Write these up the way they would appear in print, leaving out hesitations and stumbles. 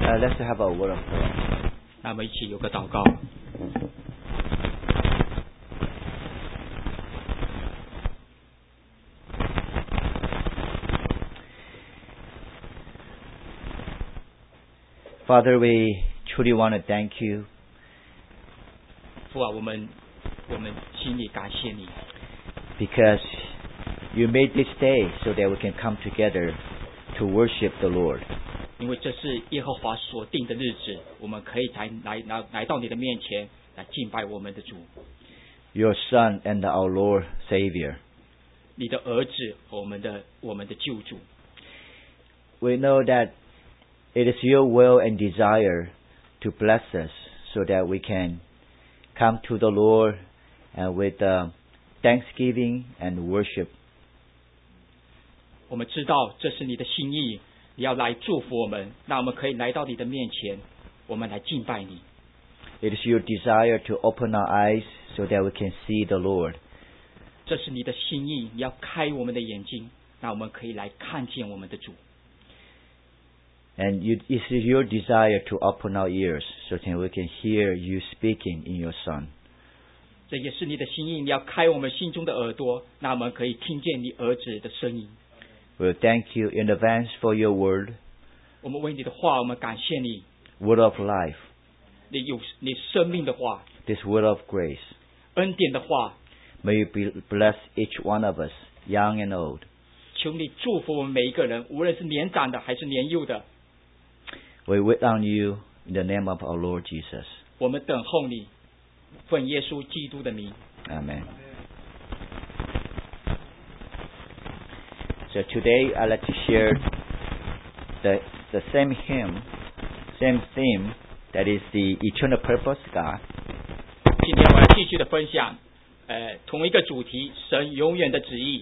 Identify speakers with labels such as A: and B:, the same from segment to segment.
A: Let's have a word of prayer.
B: 那么一起有个祷告。
A: Father, we truly want to thank you
B: 父啊，我们心里感谢你，
A: because you made this day so that we can come together to worship the Lord.
B: 因为这是耶和华所定的日子，我们可以来到你的面前来敬拜我们的主，
A: Your Son and our Lord Savior.
B: 你的儿子和我们的救主。
A: We know that it is your will and desire to bless us so that we can come to the Lord and with thanksgiving and worship.
B: 我们知道这是你的心意，你要来祝福我们，那我们可以来到你的面前，我们来敬拜你。
A: It is your desire to open our eyes so that we can see the Lord.
B: 这是你的心意，你要开我们的眼睛，那我们可以来看见我们的主。
A: And it is your desire to open our ears so that we can hear you speaking in your Son.
B: 这也是你的心意，你要开我们心中的耳朵，那我们可以听见你儿子的声音。
A: We'll thank you in advance for your word,
B: 我们为你的话，我们感谢你，
A: word of life,
B: 你生命的话，
A: this word of grace.
B: 恩典的话，
A: May you bless each one of us, young and old.
B: 求你祝福我们每一个人，无论是年长的还是年幼的。
A: We wait on you in the name of our Lord Jesus.
B: 我们等候你，奉耶稣基督的名。
A: Amen. So today I'd like to share the same hymn, same theme, that is the eternal purpose of God.
B: 今天我要继续的分享，同一个主题，神永远的旨意。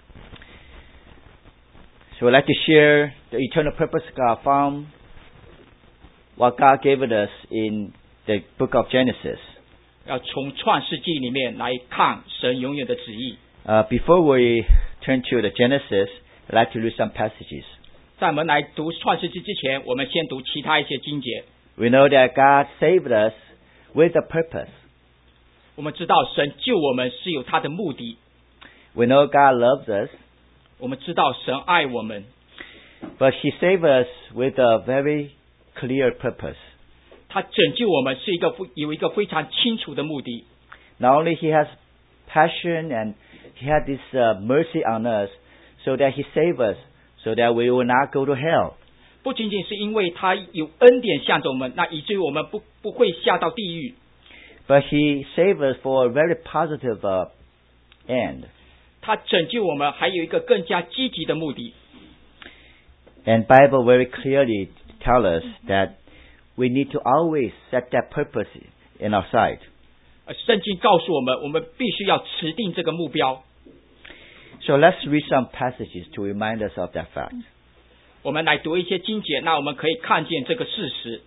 A: So I'd like to share the eternal purpose of God from what God gave us in the book of Genesis.
B: 要从创世纪里面来看神永远的旨意。
A: Before we turn to the Genesis, I'd like to read some passages.
B: 在我们来读创世纪之前，我们先读其他一些经节。
A: We know that God saved us with a purpose.
B: 我们知道神救我们是有他的目的，
A: We know God loves us,
B: 我们知道神爱我们，
A: but He saved us with a very clear purpose.
B: 他拯救我们是有一个非常清楚的目的。
A: Not only He has passion and He had this mercy on us, so that He saved us, so that we will not go to hell.
B: 不仅仅是因为他有恩典向着我们，那以至于我们不会下到地狱，
A: But He saved us for a very positive end.
B: 他拯救我们还有一个更加积极的目的。
A: And Bible very clearly tell us that we need to always set that purpose in our sight.
B: 圣经告诉我们，我们必须要持定这个目标。
A: So let's read some passages to remind us of that fact.
B: 我们来读一些经节，那我们可以看见这个事实。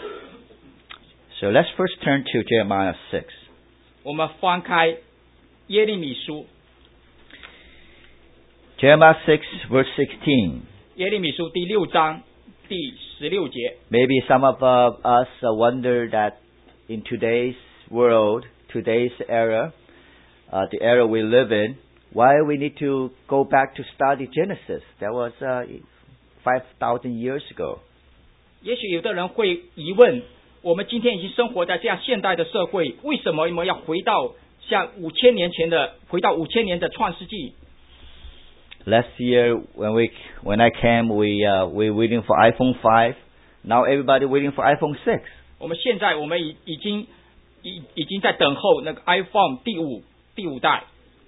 A: So let's first turn to Jeremiah 6.
B: 我们翻开耶利米书，
A: Jeremiah 6 verse 16.
B: 耶利米书第6章第16节。
A: Maybe some of us wonder that in today's world, today's era, the era we live in, why we need to go back to study Genesis. That was 5,000 years ago.
B: 也许有的人会疑问，我们今天已经生活在这样现代的社会，为什么我们要回到像5000年的创世纪？
A: Last year when I came, we waiting for iPhone 5. Now everybody waiting for iPhone 6.
B: 我们已经在等候那个 iPhone 第6代。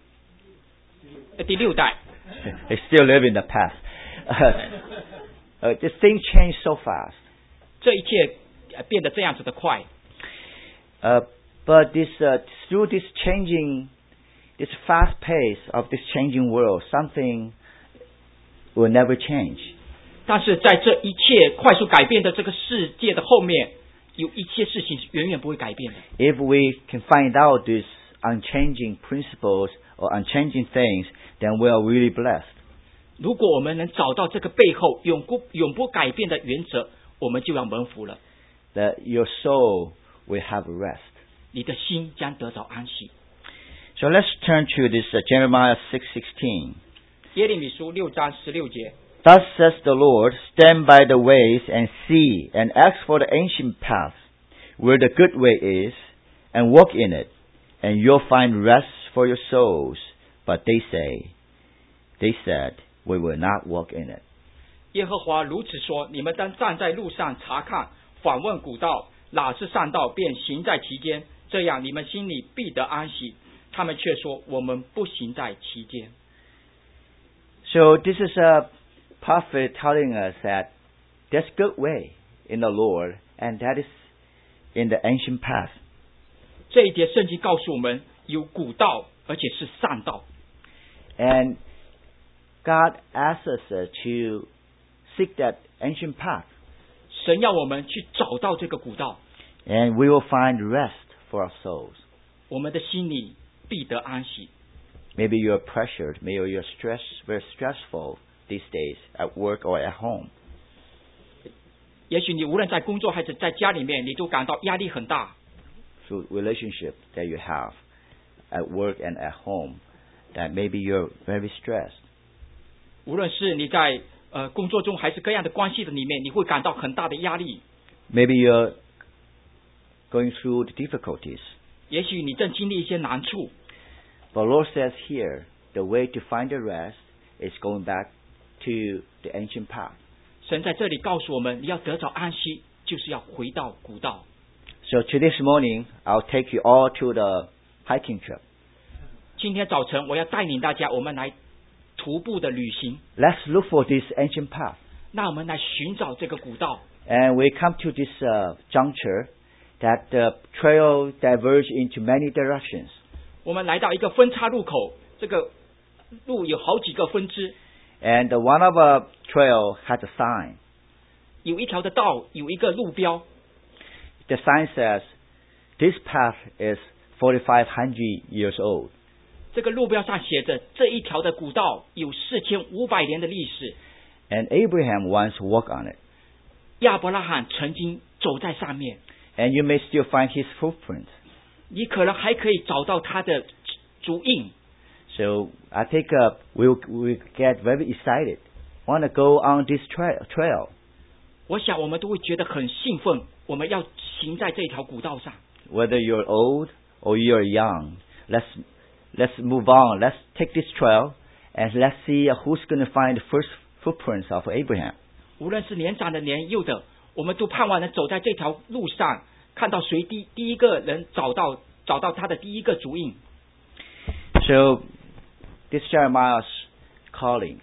A: They still live in the past. This thing changed so fast.
B: 这一切变得这样子的快。
A: But through this fast pace of this changing world, something will never change.
B: 但是在这一切快速改变的这个世界的后面，有一些事情是远远不会改变的。
A: If we can find out these unchanging principles or unchanging things, then we are really blessed.
B: 如果我们能找到这个背后永不改变的原则， 我们就要蒙福了。
A: that your soul will have rest.
B: 你的心将得着安息。
A: So let's turn to this Jeremiah 6:16.
B: 耶利米书6章16节。
A: Thus says the Lord, stand by the ways and see, and ask for the ancient path, where the good way is, and walk in it, and you'll find rest for your souls. But they said, we will not walk in it.
B: 耶和华如此说：你们当站在路上查看，访问古道，哪是善道，便行在其间，这样你们心里必得安息。他们却说：我们不行在其间。
A: So this is a prophet telling us that there's good way in the Lord, and that is in the ancient path.
B: 这一节圣经告诉我们，有古道，而且是善道。
A: And God asks us to seek that ancient path,
B: 神要我们去找到这个古道，
A: and we will find rest for our souls.
B: 我们的心里必得安息。
A: Maybe you're pressured, maybe you're very stressful these days at work or at home.
B: 也许你无论在工作还是在家里面，你都感到压力很大。
A: Through relationship that you have at work and at home, that maybe you're very stressed.
B: 无论是你在工作中还是各样的关系的里面，你会感到很大的压力。
A: Maybe you're going through the difficulties.
B: 也许你正经历一些难处。
A: The Lord says here, the way to find the rest is going back to the ancient path.
B: 神在这里告诉我们，你要得着安息，就是要回到古道。
A: So this morning, I'll take you all to the hiking trip.
B: 今天早晨，我要带领大家，我们来徒步的旅行。
A: Let's look for this ancient path.
B: 那我们来寻找这个古道。
A: And we come to this juncture that the trail diverges into many directions.
B: 我们来到一个分岔路口，这个路有好几个分支。
A: And one of the trail has a sign.
B: 有一条的道有一个路标，
A: The sign says, this path is 4,500 years old.
B: 这个路标上写着这一条的古道有4500年的历史。
A: And Abraham once walked on it.
B: 亚伯拉罕曾经走在上面，
A: And you may still find his footprints.
B: 你可能还可以找到他的足印。
A: So I think we'll get very excited. Want to go on this trail.
B: 我想我们都会觉得很兴奋，我们要行在这条古道上。
A: Whether you're old or you're young, let's move on. Let's take this trail and let's see who's going to find the first footprints of Abraham.
B: 无论是年长的年幼的，我们都盼望能走在这条路上，看到谁第一个人找到他的第一个足印。
A: So this Jeremiah's calling.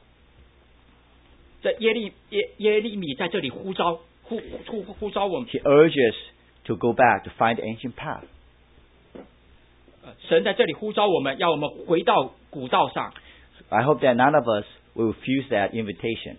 B: 这耶利米在这里呼召我们。
A: He urges to go back to find the ancient path.
B: 神在这里呼召我们，要我们回到古道上。
A: I hope that none of us will refuse that invitation.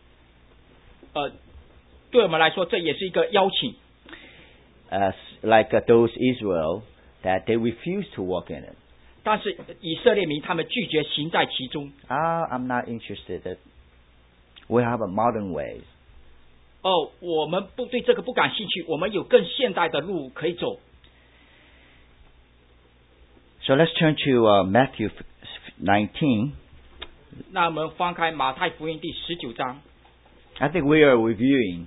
B: 对我们来说，这也是一个邀请。
A: Like those Israel, that they refuse to walk in it.
B: 但是以色列民他们拒绝行在其中。
A: I'm not interested. We have a modern ways.
B: 我们对这个不感兴趣，我们有更现代的路可以走。
A: So let's turn to Matthew 19.
B: 那我们翻开马太福音第19章。
A: I think we are reviewing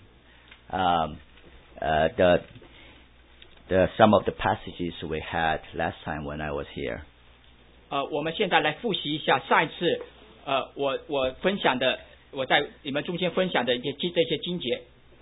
A: some of the passages we had last time when I was here.
B: 我们现在来复习一下上一次我分享的，我在你们中间分享的这些经节。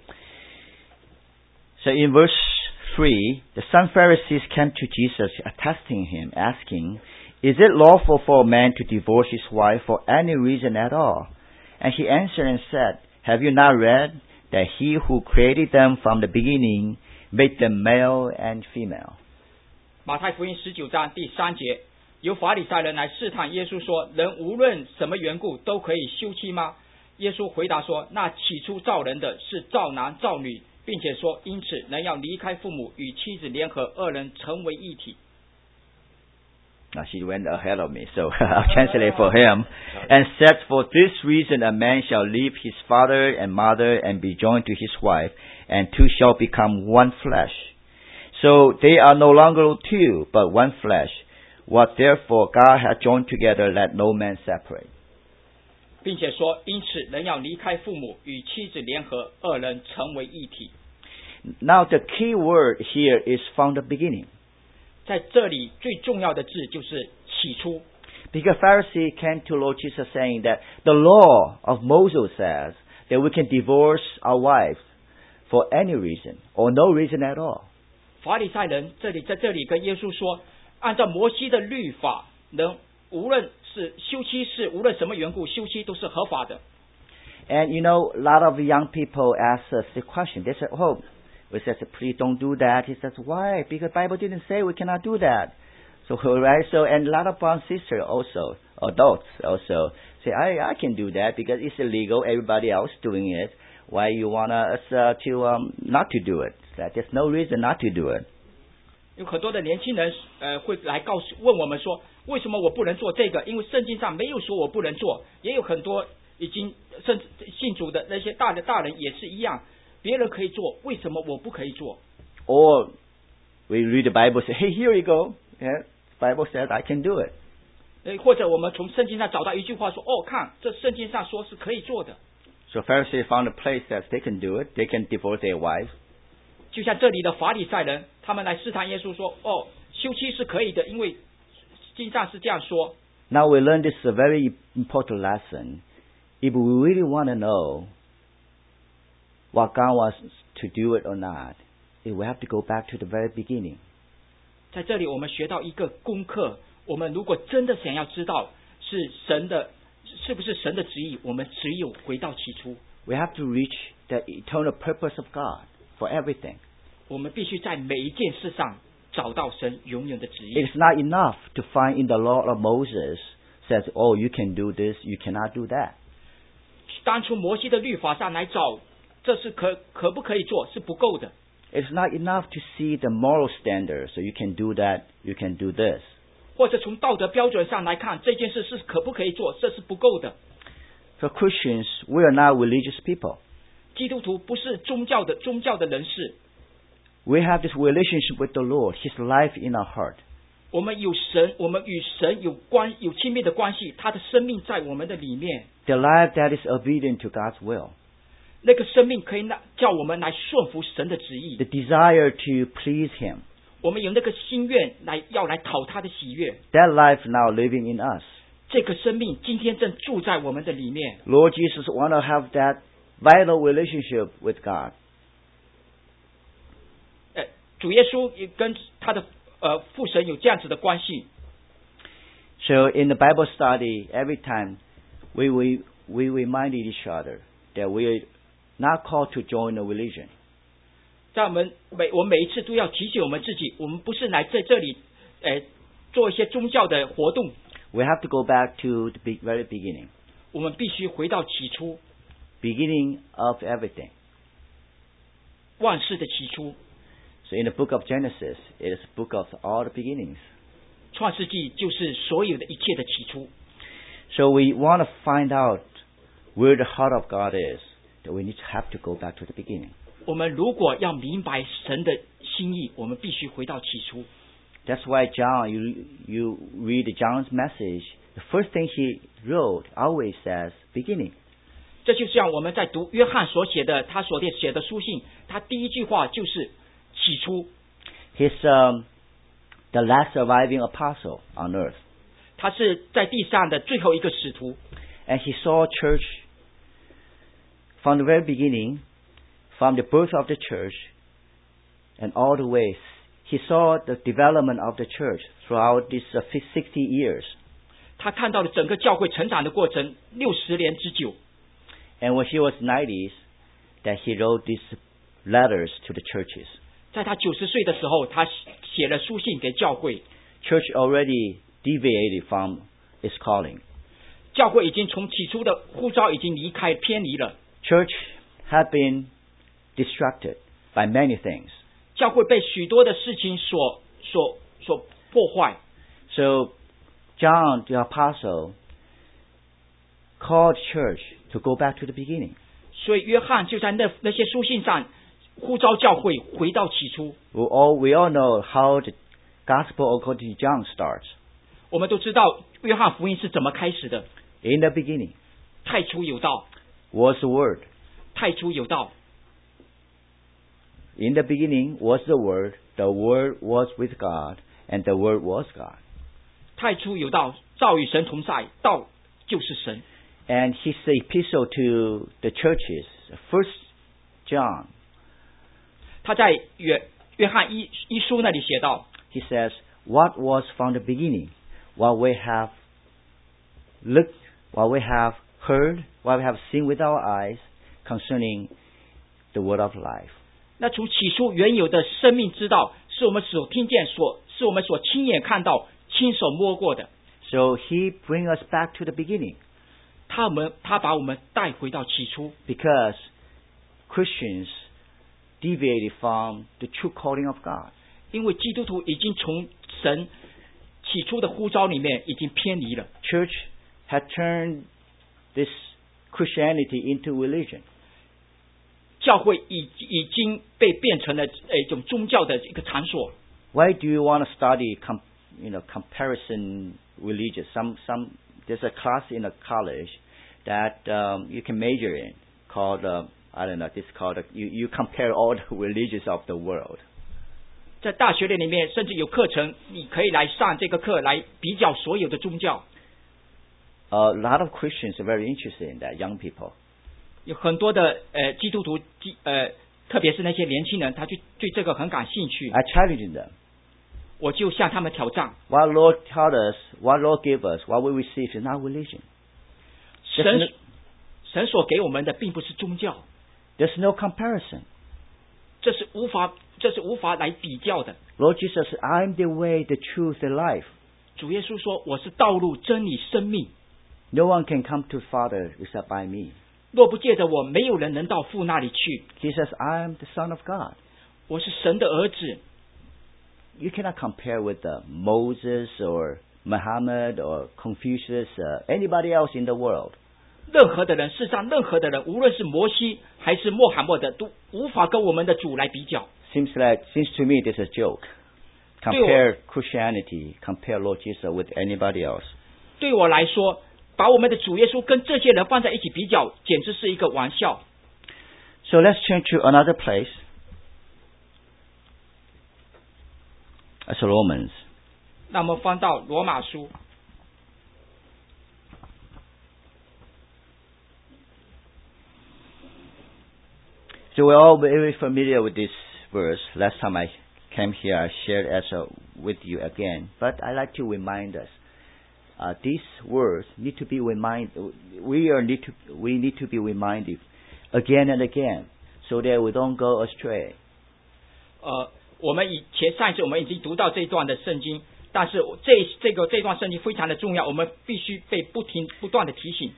A: So in verse 3, the some Pharisees came to Jesus, testing him, asking, "Is it lawful for a man to divorce his wife for any reason at all?" And he answered and said, "Have you not read that he who created them from the beginning made them male and female?"
B: 马太福音19章第3节，有法利赛人来试探耶稣说：“人无论什么缘故都可以休妻吗？”耶稣回答说：“那起初造人的是造男造女，并且说，因此人要离开父母，与妻子联合，二人成为一体。”
A: Now she went ahead of me, so I'll translate for him. And said, for this reason a man shall leave his father and mother and be joined to his wife, and two shall become one flesh. So they are no longer two, but one flesh. What therefore God hath joined together, let no man separate.
B: 并且说，因此人要离开父母，与妻子联合，二人成为一体。
A: Now the key word here is from the beginning.
B: 在这里最重要的字就是起初。
A: Because Pharisee came to Lord Jesus saying that the law of Moses says that we can divorce our wives for any reason or no reason at all.
B: 法利赛人在这里跟耶稣说，按照摩西的律法，人无论是休妻是无论什么缘故休妻都是合法的。
A: And you know, a lot of young people ask us the question. They say, "Oh, we said, please don't do that." He says, "Why? Because the Bible didn't say we cannot do that." So right, so and a lot of brothers and sisters also, adults also say, "I can do that because it's illegal. Everybody else doing it. Why you want us to not to do it? That there's no reason not to do it."
B: 有很多的年轻人会来问我们说，为什么我不能做这个？因为圣经上没有说我不能做。也有很多已经甚至信主的那些大人也是一样，别人可以做，为什么我不可以做？
A: Or we read the Bible, say, "Hey, here you go. Yeah, Bible says I can do it."
B: 或者我们从圣经上找到一句话说，哦，看这圣经上说是可以做的。
A: So Pharisees found a place that they can do it. They can divorce their wives.
B: 就像这里的法利赛人，他们来试探耶稣说，哦，休妻是可以的，因为经上是这样说。
A: Now we learn this a very important lesson. If we really want to know what God wants to do it or not, we have to go back to the very beginning.
B: 在这里我们学到一个功课，我们如果真的想要知道是不是神的旨意，我们只有回到起初。
A: We have to reach the eternal purpose of God for everything.
B: 我们必须在每一件事上找到神永远的旨意。
A: It's not enough to find in the law of Moses says, "Oh, you can do this, you cannot do that."
B: 当初摩西的律法上来找，这是可不可以做是不够的。
A: It's not enough to see the moral standards, so you can do that, you can do this.
B: 或者从道德标准上来看，这件事是可不可以做，这是不够的。
A: For Christians, we are not religious people.
B: 基督徒不是宗教的人士。
A: We have this relationship with the Lord, His life in our heart.
B: 我们与神有亲密的关系，他的生命在我们的里面。
A: The life that is obedient to God's will.
B: 那个生命可以叫我们来顺服神的旨意。
A: The desire to please Him.
B: 我们有那个心愿要来讨他的喜悦。
A: That life now living in us.
B: 这个生命今天正住在我们的里面。
A: Lord Jesus want to have that vital relationship with God.
B: 主耶稣也跟他的父神有这样子的关系。
A: So in the Bible study, every time we reminded each other that we are not called to join a religion.
B: 在我们每一次都要提醒我们自己，我们不是来在这里做一些宗教的活动。
A: We have to go back to the very beginning.
B: 我们必须回到起初，
A: Beginning of everything.
B: 万事的起初。
A: So in the book of Genesis, it is a book of all the beginnings.
B: 创世纪就是所有的一切的起初。
A: So we want to find out where the heart of God is, that we need to have to go back to the beginning.
B: 我们如果要明白神的心意，我们必须回到起初。
A: That's why John, you read John's message, the first thing he wrote always says beginning.
B: 这就像我们在读约翰所写的，他所写的书信，他第一句话就是起初。
A: He's the last surviving apostle on earth.
B: 他是在地上的最后一个使徒。
A: And he saw church from the very beginning, from the birth of the church, and all the way. He saw the development of the church throughout these 60 years.
B: 他看到了整个教会成长的过程60年之久。
A: And when he was 90s, that he wrote these letters to the churches.
B: 在他90岁的时候，他写了书信给教会。
A: Church already deviated from its calling.
B: 教会已经从起初的呼召已经偏离了。
A: Church had been distracted by many things.
B: 教会被许多的事情所破坏。
A: So John the Apostle called church to go back to the beginning.
B: 所以约翰就在那些书信上呼召教会回到起初。
A: We all know how the Gospel according to John starts.
B: 我们都知道约翰福音是怎么开始的。
A: In the beginning
B: 太初有道，
A: was the Word.
B: 太初有道。
A: In the beginning was the Word. The Word was with God, and the Word was God.
B: 太初有道，道与神同在，道就是神。
A: And his epistle to the churches, 1 John,
B: 他在约翰一书那里写道
A: he says, what was from the beginning, what we have looked, what we have heard, what we have seen with our eyes concerning the word of life.
B: 那从起初原有的生命之道，是我们所听见是我们所亲眼看到亲手摸过的。
A: So he brings us back to the beginning.
B: 他把我们带回到起初。
A: Because Christians deviated from the true calling of God.
B: 因为基督徒已经从神起初的呼召里面已经偏离了。
A: Church had turned this Christianity into religion.
B: 教会已经被变成了一种宗教的一个场所。
A: Why do you want to study comparison religion? There's a class in a college that you can major in called I don't know. This called you compare all the religions of the world.
B: 在大学里面，甚至有课程，你可以来上这个课来比较所有的宗教。
A: A lot of Christians are very interested in that. Young people.
B: 有很多的基督徒特别是那些年轻人，他对这个很感兴趣。
A: I challenge them.
B: 我就向他们挑战。
A: What Lord taught us, what Lord gave us, what we receive is not religion.
B: 神所给我们的并不是宗教。
A: There's no comparison.
B: 这是无法来比较的。
A: Lord Jesus said, I'm the way, the truth, the life.
B: 主耶稣说：“我是道路、真理、生命。
A: No one can come to the Father except by me.
B: 若不借着我，没有人能到父那里去。
A: He says, I'm the Son of God.
B: 我是神的儿子。
A: You cannot compare with Moses or Muhammad or Confucius, anybody else in the world.
B: 任何的人，世上任何的人，无论是摩西还是穆罕默德，都无法跟我们的主来比较。
A: Seems to me this is a joke. Compare Christianity, compare Lord Jesus with anybody else.
B: 对我来说，把我们的主耶稣跟这些人放在一起比较，简直是一个玩笑。
A: So let's turn to another place. That's Romans.
B: 那我们翻到罗马书。
A: So we're all very familiar with this verse. Last time I came here, I shared with you again. But I like to remind us. These words need to be reminded. We need to be reminded again and again, so that we don't go astray.
B: 我们上一次我们已经读到这一段的圣经，但是这段圣经非常的重要，我们必须被不断的提醒。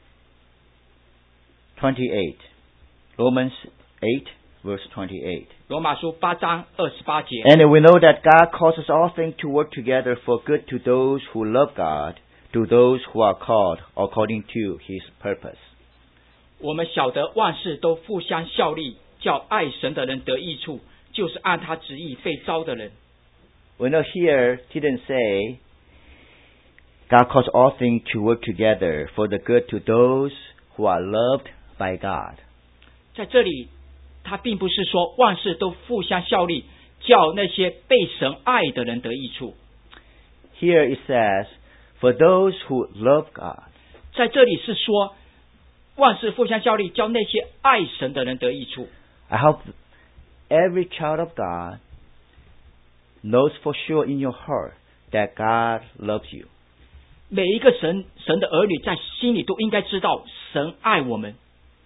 A: 28. Romans 8, verse 28.
B: 罗马书8章28节。
A: And we know that God causes all things to work together for good to those who love God, to those who are called according to His purpose.
B: 我们晓得万事都互相效力，叫爱神的人得益处，就是按他旨意被招的人。
A: We know here didn't say God causes all things to work together for the good to those who are loved by God.
B: 在这里，他并不是说万事都互相效力，叫那些被神爱的人得益处。
A: Here it says, for those who love God.
B: 在这里是说，万事互相效力，叫那些爱神的人得益处。
A: I hope every child of God knows for sure in your heart that God loves you.
B: 每一个神的儿女在心里都应该知道，神爱我们。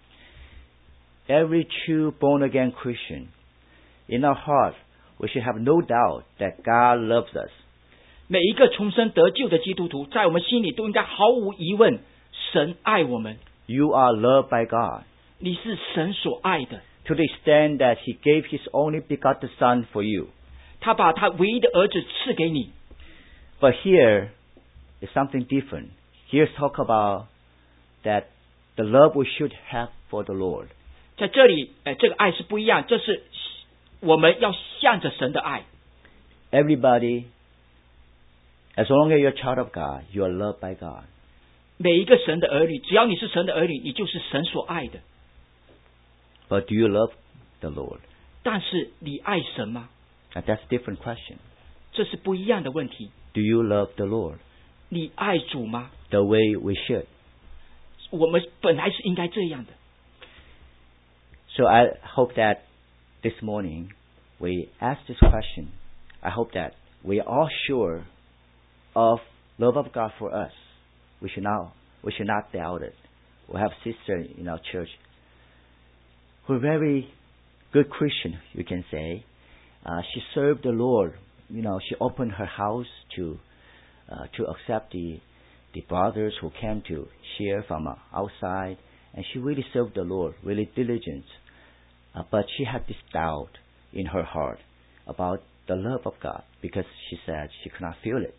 A: Every true born-again Christian, in our heart, we should have no doubt that God loves us.
B: 每一个重生得救的基督徒，在我们心里都应该毫无疑问，神爱我们。
A: You are loved by God.
B: 你是神所爱的。
A: To the extent that He gave His only begotten Son for you.
B: 他把他唯一的儿子赐给你。
A: But here, is something different. Here's talk about that the love we should have for the Lord.
B: 在这里，这个爱是不一样，这是我们要向着神的爱。
A: Everybody, as long as you're a child of God, you are loved by God.
B: 每一个神的儿女，只要你是神的儿女，你就是神所爱的。
A: But do you love the Lord?
B: 但是你爱神吗？
A: And that's a different question.
B: 这是不一样的问题。
A: Do you love the Lord?
B: 你爱主吗？
A: The way we should.
B: 我们本来是应该这样的。
A: So I hope that this morning we ask this question. I hope that we are all sure of love of God for us. We should not doubt it. We have sister in our church who are very good Christian, you can say. She served the Lord. She opened her house to accept the brothers who came to share from outside, and she really served the Lord, really diligent. But she had this doubt in her heart about the love of God because she said she could not feel it.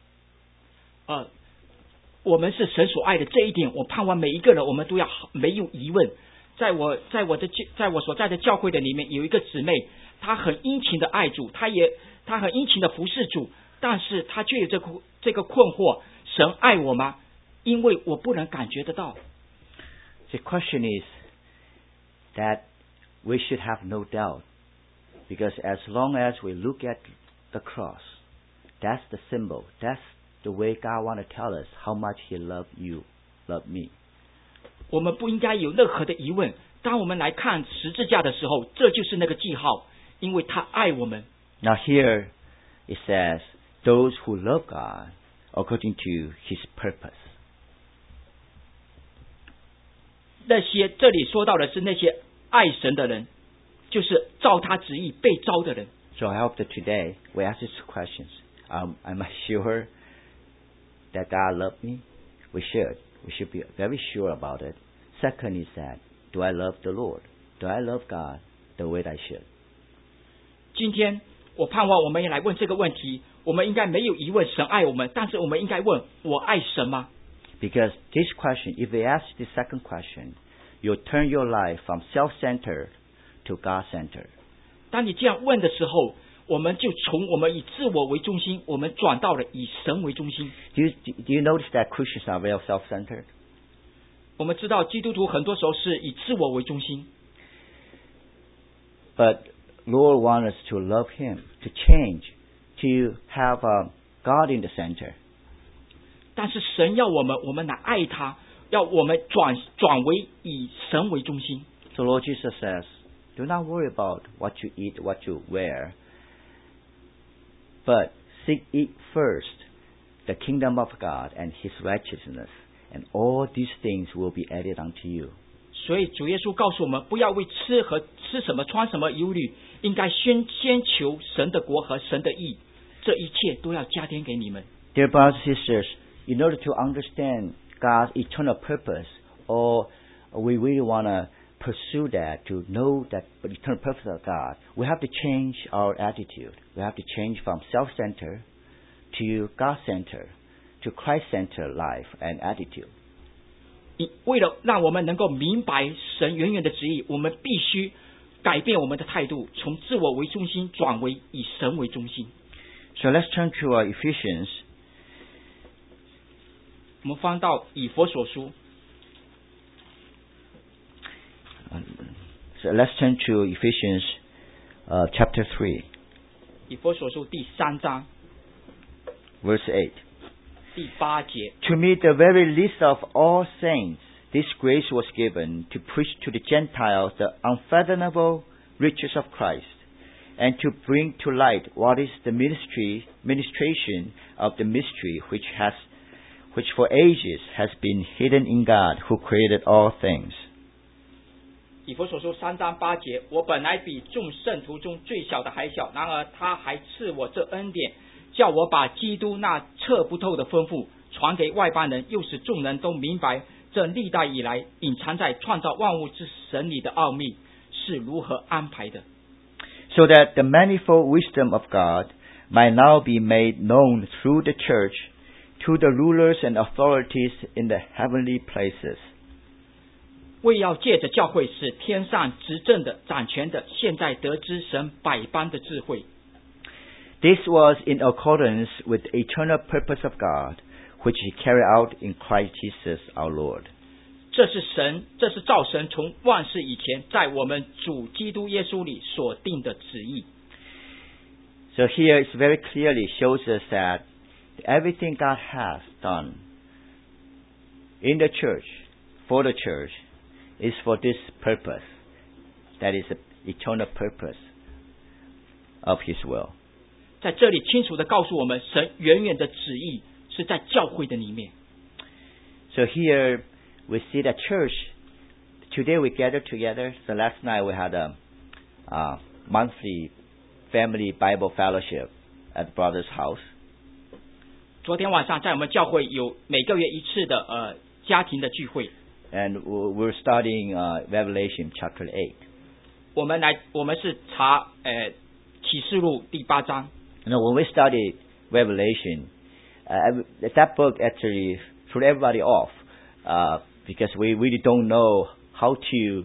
B: 我们是神所爱的这一点，我盼望每一个人我们都要没有疑问。在我所在的教会的里面，有一个姊妹，她很殷勤的爱主，她很殷勤的服侍主，但是她却有这个困惑：神爱我吗？因为我不能感觉得到。
A: The question is that we should have no doubt, because as long as we look at the cross, that's the symbol. That's the way God wants to tell us how much He loved you, loved me.
B: 我们不应该有任何的疑问。当我们来看十字架的时候，这就是那个记号，因为他爱我们。
A: Now here it says, those who love God according to His purpose.
B: 这里说到的是那些爱神的人，就是照他旨意被召的人。
A: So I hope that today we ask these questions. Am I sure that God loved me? We should be very sure about it. Second is that, do I love the Lord? Do I love God the way I should?
B: 今天我盼望我们也来问这个问题，我们应该没有疑问神爱我们，但是我们应该问我爱神吗？
A: Because this question, if we ask the second question, you'll turn your life from self-centered to God-centered.
B: 当你这样问的时候，我们就从我们以自我为中心，我们转到了以神为中心。
A: Do you notice that Christians are very self-centered?
B: 我们知道基督徒很多时候是以自我为中心。
A: But Lord wants us to love Him, to change, to have God in the center.
B: 但是神要我们来爱他，要我们转为以神为中心。
A: So Lord Jesus says, do not worry about what you eat, what you wear, but seek ye first the kingdom of God and His righteousness, and all these things will be added unto you.
B: 所以主耶稣告诉我们，不要为吃什么穿什么忧虑，应该先求神的国和神的义，这一切都要加添给你们。
A: Dear brothers and sisters, in order to understand God's eternal purpose, or we really want to pursue that, to know that the eternal purpose of God, we have to change our attitude. We have to change from self-centered to God-centered, to Christ-centered life and attitude.
B: 为了让我们能够明白神远远的旨意，我们必须改变我们的态度，从自我为中心转为以神为中心。
A: So let's turn to Ephesians.
B: 我们翻到以弗所书。
A: So let's turn to Ephesians chapter 3.
B: 以弗所书第3章
A: Verse 8.
B: 第8节。
A: To me, the very least of all saints, this grace was given to preach to the Gentiles the unfathomable riches of Christ, and to bring to light what is the ministration of the mystery which for ages has been hidden in God, who created all things.
B: 以弗所书3章8节，我本来比众圣徒中最小的还小，然而他还赐我这恩典，叫我把基督那测不透的丰富传给外邦人，又使众人都明白这历代以来隐藏在创造万物之神里的奥秘是如何安排的。
A: So that the manifold wisdom of God might now be made known through the church to the rulers and authorities in the heavenly places.
B: 为要借着教会使天上执政的、掌权的，现在得知神百般的智慧。
A: This was in accordance with the eternal purpose of God, which He carried out in Christ Jesus our Lord.
B: 这是照神从万世以前在我们主基督耶稣里所定的旨意。
A: So here it very clearly shows us that everything God has done in the church, for the church, is for this purpose. That is the eternal purpose of His will.
B: 在这里清楚地告诉我们，神远远的旨意是在教会的里面。
A: So here we see that church. Today we gather together. So last night we had a monthly family Bible fellowship at brother's house.
B: 昨天晚上在我们教会有每个月一次的家庭的聚会。
A: And we're studying Revelation chapter 8.
B: 我们是查启示录第8章。
A: You know, when we study Revelation, that book actually threw everybody off because we really don't know how to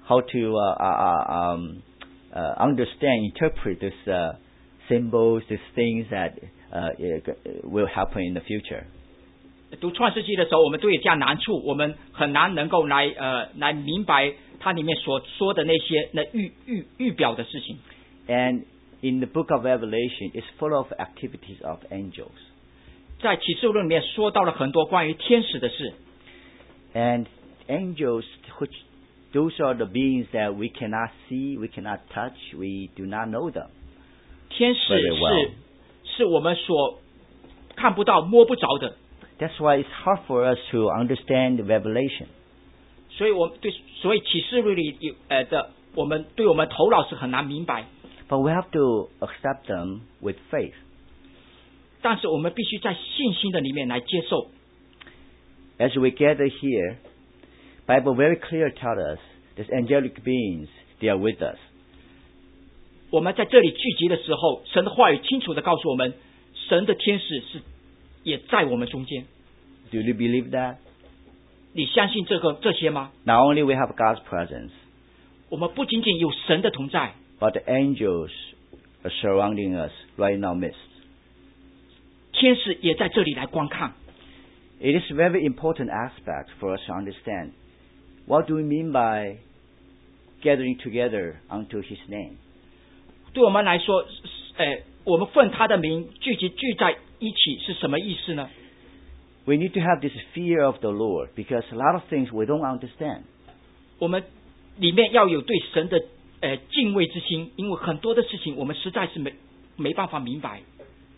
A: understand, interpret these symbols, these things that will happen in the future.
B: 读创世纪的时候，我们都有这样难处，我们很难能够来明白它里面所说的那些预表的事情。
A: And in the book of Revelation, it's full of activities of angels.
B: 在启示录里面说到了很多关于天使的事。
A: And angels, which those are the beings that we cannot see, we cannot touch, we do not know them.
B: 天使是我们所看不到、摸不着的。
A: That's why it's hard for us to understand the Revelation.
B: 所以启示录里我们对我们头脑是很难明白。
A: But we have to accept them with faith.
B: 但是我们必须在信心的里面来接受。
A: As we gather here, Bible very clear tells us these angelic beings, they are with us.
B: 我们在这里聚集的时候，神的话语清楚地告诉我们，神的天使也在我们中间。
A: Do you believe that?
B: 你相信这些吗？
A: Not only we have God's presence,
B: 我们不仅仅有神的同在，
A: but the angels are surrounding us right in our midst.
B: 天使也在这里来观看。
A: It is a very important aspect for us to understand. What do we mean by gathering together unto His name?
B: 对我们来说，我们奉他的名聚在一起是什么意思呢？
A: We need to have this fear of the Lord because a lot of things we don't understand.
B: 我们里面要有对神的敬畏之心，因为很多的事情我们实在是没办法明白。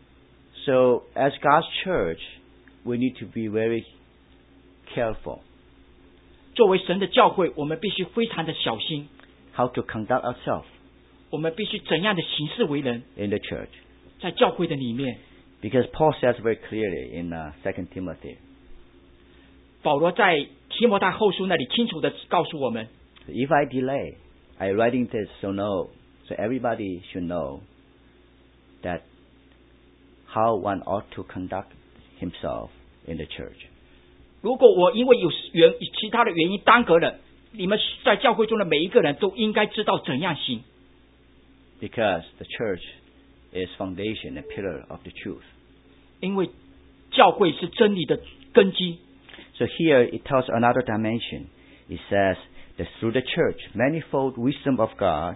A: So as God's church, we need to be very careful.
B: 作为神的教会，我们必须非常的小心。
A: How to conduct ourselves
B: 我们必须怎样的行事为人，
A: in the church.
B: 在教会的里面。
A: Because Paul says very clearly in 2 Timothy.
B: 保罗在提摩太后书那里清楚的告诉我们
A: If I delay, I writing this so everybody should know that how one ought to conduct himself in the church.
B: 如果我因为有其他的原因耽搁了，你们在教会中的每一个人都应该知道怎样行。
A: Because the church is foundation and pillar of the truth.
B: 因为教会是真理的根基。
A: So here it tells another dimension. It says that through the church, manifold wisdom of God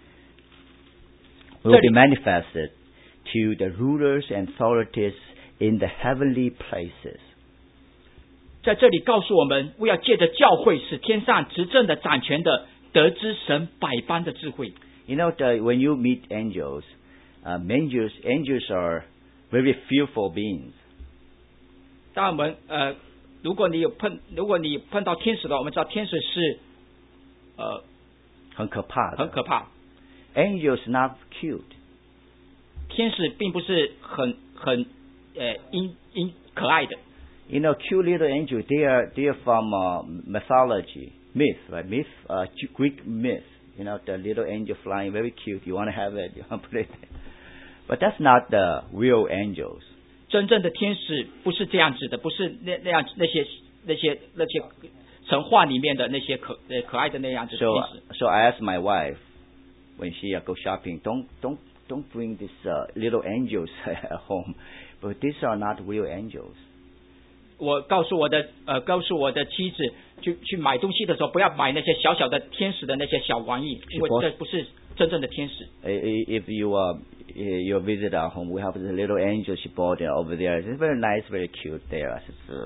A: will be manifested to the rulers and authorities in the heavenly places.
B: 在这里告诉我们，为要借着教会使天上执政的掌权的得知神百般的智慧。
A: You know, when you meet angels, angels are very fearful beings.
B: 当我们如果你碰到天使的话，我们知道天使是
A: 很可怕的。
B: 很可怕。
A: Angels not cute.
B: 天使并不是很可爱的。
A: You know, cute little angels, they are from mythology, myth, right? Myth, Greek myth. You know, the little angel flying, very cute. You want to have it, you want to put it. But that's not the real angels.
B: 真正的天使不是这样子的，不是那些神话里面的那些可爱的那样子的天使。
A: So I asked my wife when she go shopping, don't bring these little angels at home, but these are not real angels.
B: 我告诉我的妻子，去买东西的时候，不要买那些小小的天使的那些小玩意，因为这不是真正的天使。
A: If you visit our home, we have the little angel she bought over there. It's very nice, very cute there.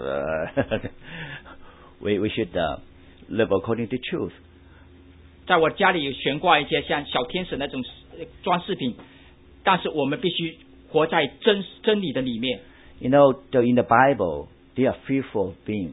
A: We should live according to truth.
B: 在我家里有悬挂一些像小天使那种装饰品，但是我们必须活在真理的里面。
A: You know, in the Bible, they are fearful beings.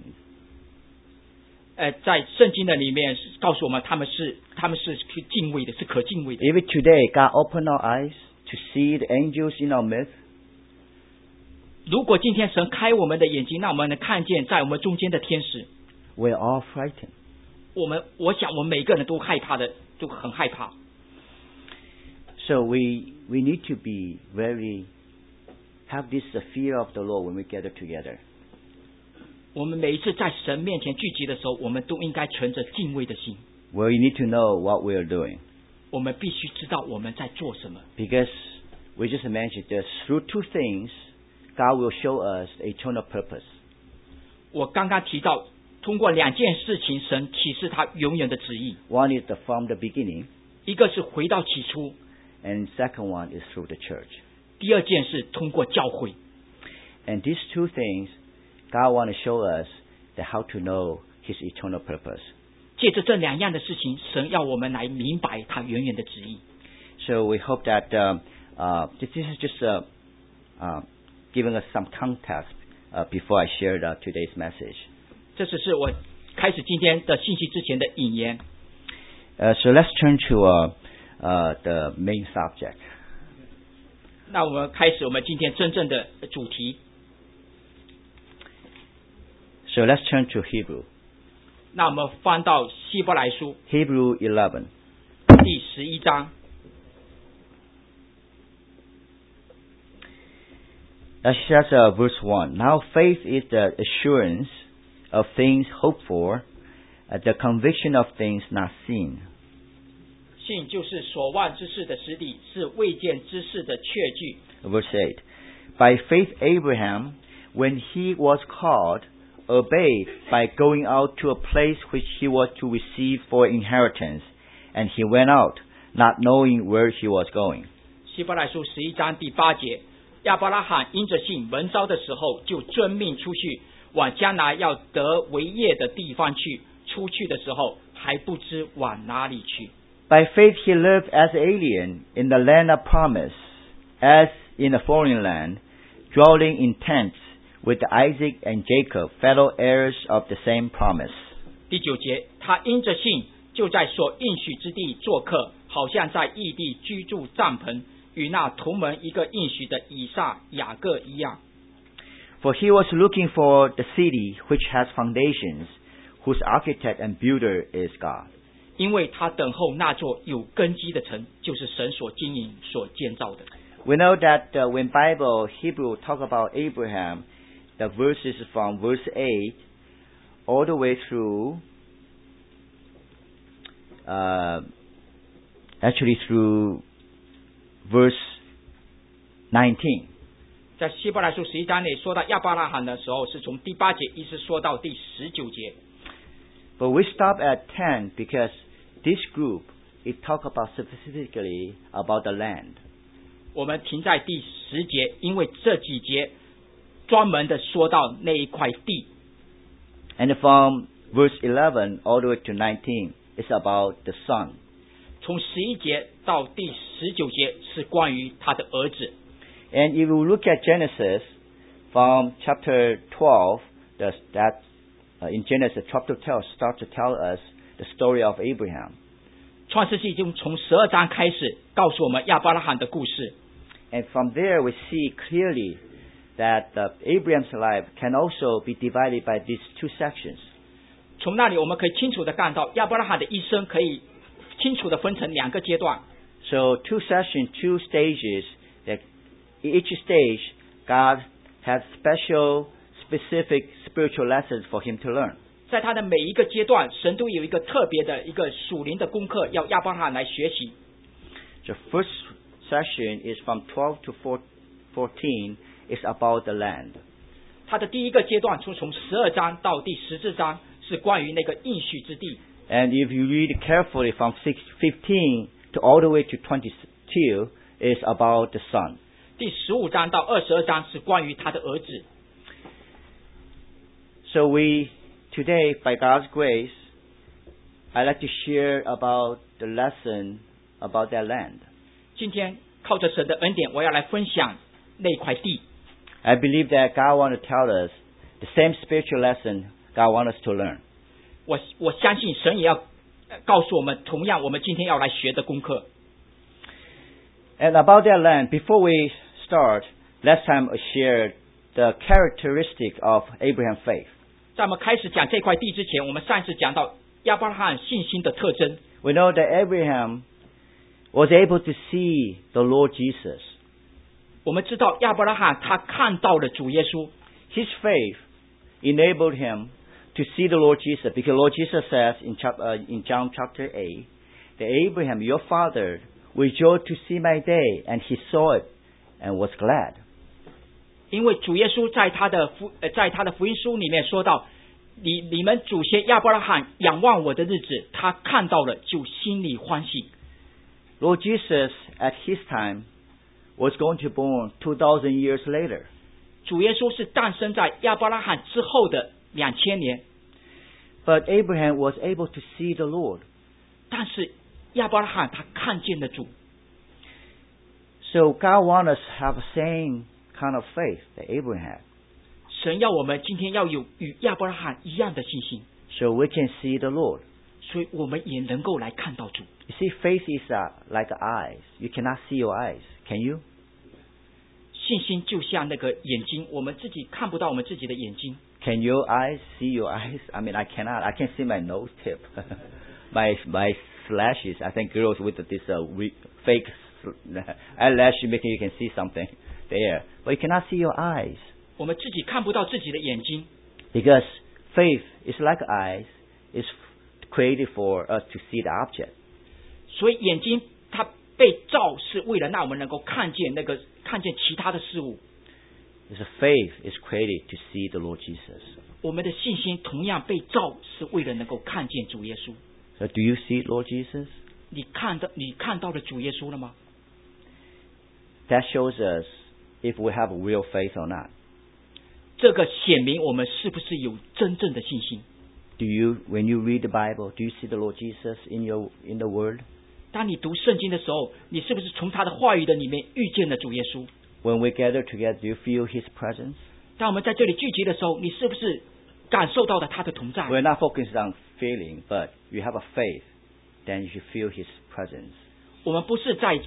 B: 在圣经的里面告诉我们，他们是去敬畏的，是可敬畏的。
A: Even today, God opened our eyes to see the angels in our midst.
B: 如果今天神开我们的眼睛，让我们能看见在我们中间的天使，
A: We're all frightened.
B: 我想我们每个人都害怕的，都很害怕。
A: So we need to be have this fear of the Lord when we gather together.
B: 我们每一次在神面前聚集的时候，我们都应该存着敬畏的心。
A: Well, you need to know what we are doing.
B: 我们必须知道我们在做什么。
A: Because we just mentioned that through two things, God will show us the eternal purpose.
B: 我刚刚提到，通过两件事情，神启示他永远的旨意。
A: One is from the beginning,
B: 一个是回到起初，
A: and second one is through the church.
B: 第二件是通过教会。
A: And these two things, God wants to show us how to know His eternal purpose.
B: 借着这两样的事情，神要我们来明白他远远的旨意。
A: So we hope that this is just giving us some context before I share today's message.
B: 这只是我开始今天的信息之前的引言。
A: So let's turn to the main subject.
B: 那我们开始我们今天真正的主题。
A: So let's turn to Hebrew.
B: 那我们翻到希伯来书
A: Hebrew 11.
B: 第11章。
A: That says verse 1. Now faith is the assurance of things hoped for, the conviction of things not seen.
B: 信就是所望之事的实底，是未见之事的确据。
A: Verse 8. By faith Abraham, when he was called, obeyed by going out to a place which he was to receive for inheritance, and he went out, not knowing where he was going.
B: 希伯来书11章第8节，亚伯拉罕因着信蒙召的时候，就遵命出去，往将来要得为业的地方去。出去的时候，还不知往哪里去。
A: By faith he lived as alien in the land of promise, as in a foreign land, dwelling in tents with Isaac and Jacob, fellow heirs of the same promise.
B: 第9节，他因着信，就在所应许之地做客，好像在异地居住帐篷，与那同门一个应许的以撒、雅各一样。
A: For he was looking for the city which has foundations, whose architect and builder is God.
B: 因为他等候那座有根基的城，就是神所经营、所建造的。
A: We know that when Bible Hebrew talk about Abraham, the verses from verse 8 all the way through, actually through verse 19.
B: 在希伯来书11章内说到亚伯拉罕的时候，是从第8节一直说到第19节。
A: But we stop at 10 because this group, it talk about specifically about the land.
B: 我们停在第10节，因为这几节专门的说到那一块地。
A: And from verse 11 all the way to 19, it's about the son.
B: 从11节到第19节是关于他的儿子。
A: And if you look at Genesis, from chapter 12, in Genesis chapter 12 starts to tell us the story of Abraham.
B: 创世纪就从12章开始告诉我们亚伯拉罕的故事。
A: And from there we see clearly that Abraham's life can also be divided by these two sections.
B: 从那里我们可以清楚的看到亚伯拉罕的一生可以清楚的分成2个阶段。
A: So two sections, two stages, that each stage God had specific spiritual lessons for him to learn.
B: 在他的每一个阶段，神都有一个特别的一个属灵的功课，要亚伯拉罕来学习。
A: The first session is from 12 to 14 is about the land.
B: 他的第一个阶段从12章到第14章是关于那个应许之地。
A: And if you read carefully from 15 to all the way to 22 is about the son.
B: 第15章到22章是关于他的儿子。
A: So today, by God's grace, I'd like to share about the lesson about that land.
B: 今天靠着神的恩典，我要来分享那块地。
A: I believe that God wants to tell us the same spiritual lesson God wants us to learn.
B: 我相信神也要告诉我们，同样我们今天要来学的功课。
A: And about that land, before we start, last time I shared the characteristic of Abraham's faith.
B: 在我们开始讲这块地之前，我们上次讲到亚伯拉罕信心的特征。
A: We know that Abraham was able to see the Lord Jesus.
B: 我们知道亚伯拉罕他看到了主耶稣。
A: His faith enabled him to see the Lord Jesus, because Lord Jesus says in John chapter 8 that Abraham, your father, rejoiced to see my day, and he saw it and was glad.
B: 因为主耶稣在他的福音书里面说到，你们祖先亚伯拉罕仰望我的日子，他看到了就心里欢喜。
A: Lord Jesus at his time was going to be born 2,000 years later.
B: 主耶稣是诞生在亚伯拉罕之后的2000年。
A: But Abraham was able to see the Lord.
B: 但是亚伯拉罕他看见了主。
A: So God wants us to have the same kind of faith that Abraham had.
B: 神要我们今天要有与亚伯拉罕一样的信心。
A: So we can see the Lord.
B: 所以我们也能够来看到主。
A: You see, faith is like eyes. You cannot see your eyes, can you?
B: 信心就像那个眼睛，我们自己看不到我们自己的眼睛。
A: Can your eyes see your eyes? I mean, I cannot. I can see my nose tip, my lashes. I think girls with this fake eyelash making you can see something there, but you cannot see your eyes.
B: 我们自己看不到自己的眼睛。
A: Because faith is like eyes, is created for us to see the object.
B: 所以眼睛它被造是为了让我们能够看见其他的事物。
A: Because faith is created to see the Lord Jesus.
B: 我们的信心同样被造是为了能够看见主耶稣。
A: So do you see Lord Jesus?
B: 你看到了主耶稣了吗？
A: That shows us if we have real faith or not.
B: 这个显明我们是不是有真正的信心。
A: When you read the Bible, do you see the Lord Jesus in the Word?
B: 当你读圣经的时候，你是不是从他的话语的里面遇见了主耶稣？
A: When we gather together, do you feel His presence?
B: 当我们在这里聚集的时候，你是不是感受到了他的同在？
A: We're not focused on feeling, but you have a faith, then you should feel His presence.
B: 我们不是在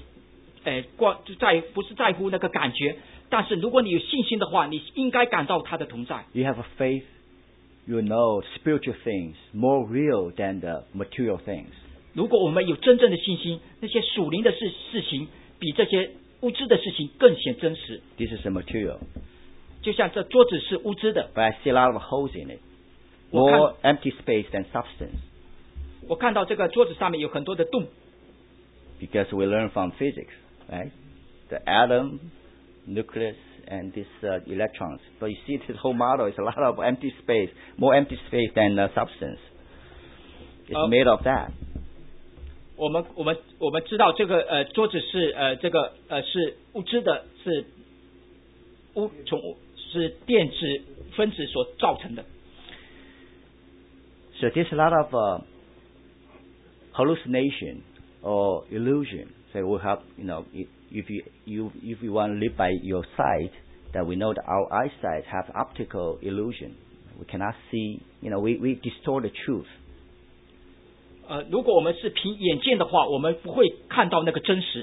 B: 乎那个感觉，但是如果你有信心的话，你应该感到他的同在。
A: You have a faith, you know spiritual things more real than the material things.
B: 如果我们有真正的信心，那些属灵的事情比这些物质的事情更显真实。
A: This is the material.
B: 就像这桌子是物质的，
A: But I see a lot of holes in it. More empty space than substance.
B: 我看到这个桌子上面有很多的洞。
A: Because we learn from physics, right? The atom, nucleus, and these electrons. But you see this whole model is a lot of empty space, more empty space than substance. It's made of that.
B: 我们知道这个桌子是是物质的，是电子分子所造成的。
A: So there's a lot of hallucination or illusion. So we have, if you want to live by your sight, that we know that our eyesight have optical illusion. We cannot see. We distort the truth.
B: 如果我们是凭眼见的话，我们不会看到那个真实。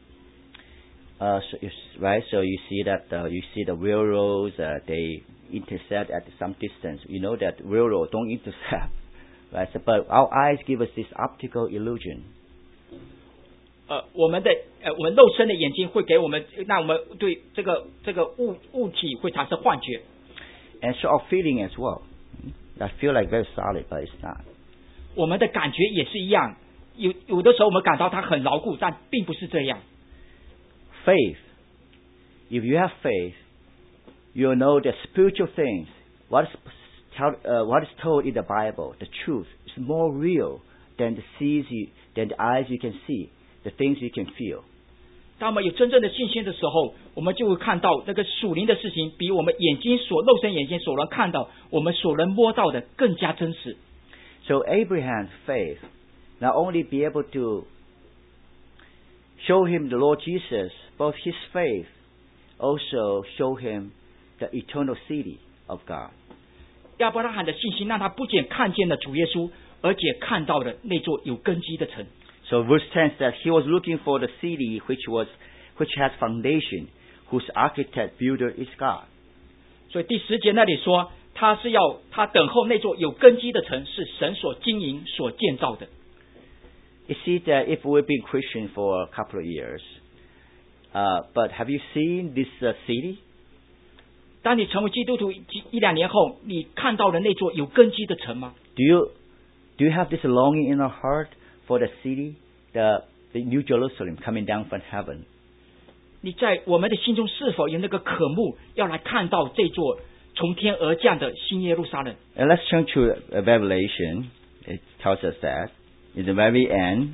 A: So you see that you see the railroads. They intersect at some distance. You know that railroad don't intersect, right? So, but our eyes give us this optical illusion.
B: 我们肉身的眼睛会给我们，让我们对这个物体会产生幻觉。
A: And so our feeling as well. I feel like very solid, but it's not.
B: 我们的感觉也是一样，有的时候我们感到它很牢固，但并不是这样。
A: Faith. If you have faith, you know that spiritual things, what is told in the Bible, the truth, is more real than the eyes you can see, the things you can feel.
B: 当我们有真正的信心的时候，我们就会看到那个属灵的事情，比我们肉身眼睛所能看到，我们所能摸到的更加真实。
A: So Abraham's faith not only be able to show him the Lord Jesus, both his faith also show him the eternal city of God.
B: 亚伯拉罕的信心让他不仅看见了主耶稣，而且看到了那座有根基的城。
A: So verse 10 says he was looking for the city which has foundation, whose architect builder is God.
B: 所以第10节那里说，他等候那座有根基的城，是神所经营所建造的。
A: You see that if we've been Christian for a couple of years, but have you seen this city?
B: 当你成为基督徒1-2年后，你看到了那座有根基的城吗？
A: Do you have this longing in our heart for the city, the New Jerusalem coming down from heaven?
B: 你在我们的心中是否有那个渴慕，要来看到这座从天而降的新耶路撒冷？
A: And let's turn to Revelation. It tells us that in the very end,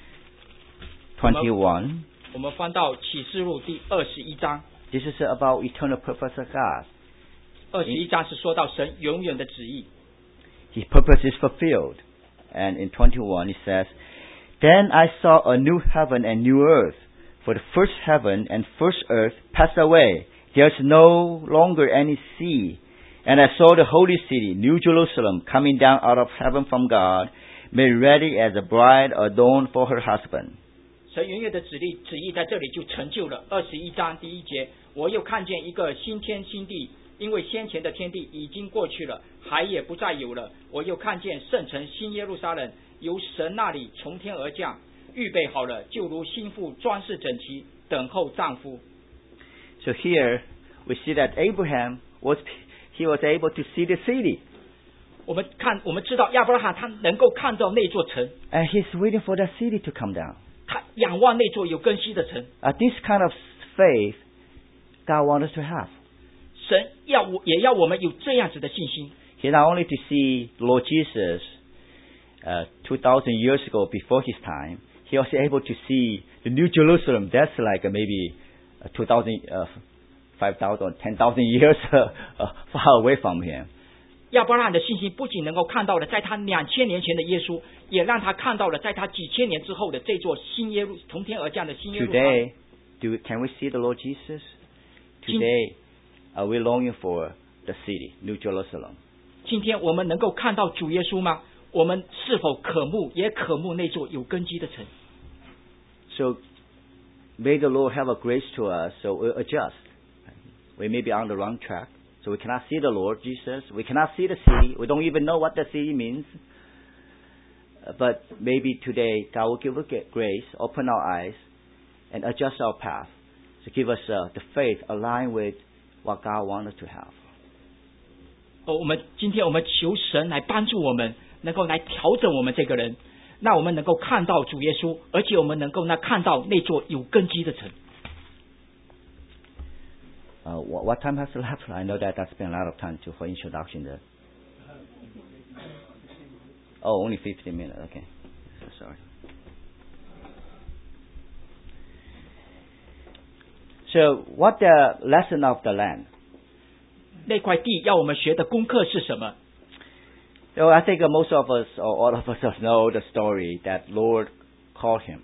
A: 21.
B: 我们翻到启示录第21章。
A: This is about eternal purpose of God.
B: 21章是说到神永远的旨意。
A: His purpose is fulfilled. And in 21 it says, Then I saw a new heaven and new earth, for the first heaven and first earth passed away. There is no longer any sea. And I saw the holy city, New Jerusalem, coming down out of heaven from God, made ready as a bride adorned for her husband.
B: 神永远的旨意在这里就成就了。21章第1节，我又看见一个新天新地，因为先前的天地已经过去了，海也不再有了。我又看见圣城新耶路撒冷由神那里从天而降，预备好了，就如新妇装饰整齐，等候丈夫。
A: So here we see that Abraham was able to see the city.
B: 我们知道亚伯拉罕他能够看到那座城，
A: And he's waiting for that city to come down.
B: 他仰望那座有根基的城。
A: This kind of faith God wants us to have.
B: 神也要我们有这样子的信心。
A: He not only to see the Lord Jesus 2,000 years ago before his time, he was able to see the New Jerusalem. That's like maybe 2,000, 5,000, 10,000 years far away from him.
B: 亚伯拉罕的信心不仅能够看到了在他2000年前的耶稣，也让他看到了在他几千年之后的这座从天而降的新耶路撒冷。
A: Today, can we see the Lord Jesus? Today, are we longing for the city, New Jerusalem?
B: 今天我们能够看到主耶稣吗？我们是否渴慕那座有根基的城？
A: So, may the Lord have a grace to us, so we'll adjust. We may be on the wrong track. So we cannot see the Lord Jesus. We cannot see the city. We don't even know what the city means. But maybe today God will give us grace, open our eyes, and adjust our path to give us the faith aligned with what God wants us to have.
B: 今天我们求神来帮助我们，能够来调整我们这个人，那我们能够看到主耶稣，而且我们能够看到那座有根基的城。
A: What time has left? I know that I spent a lot of time for introduction there. Oh, only 15 minutes. Okay. So sorry. So, what the lesson of the land?
B: 那块地要我们学的功课是什么？
A: So I think most of us, or all of us, know the story that Lord called him.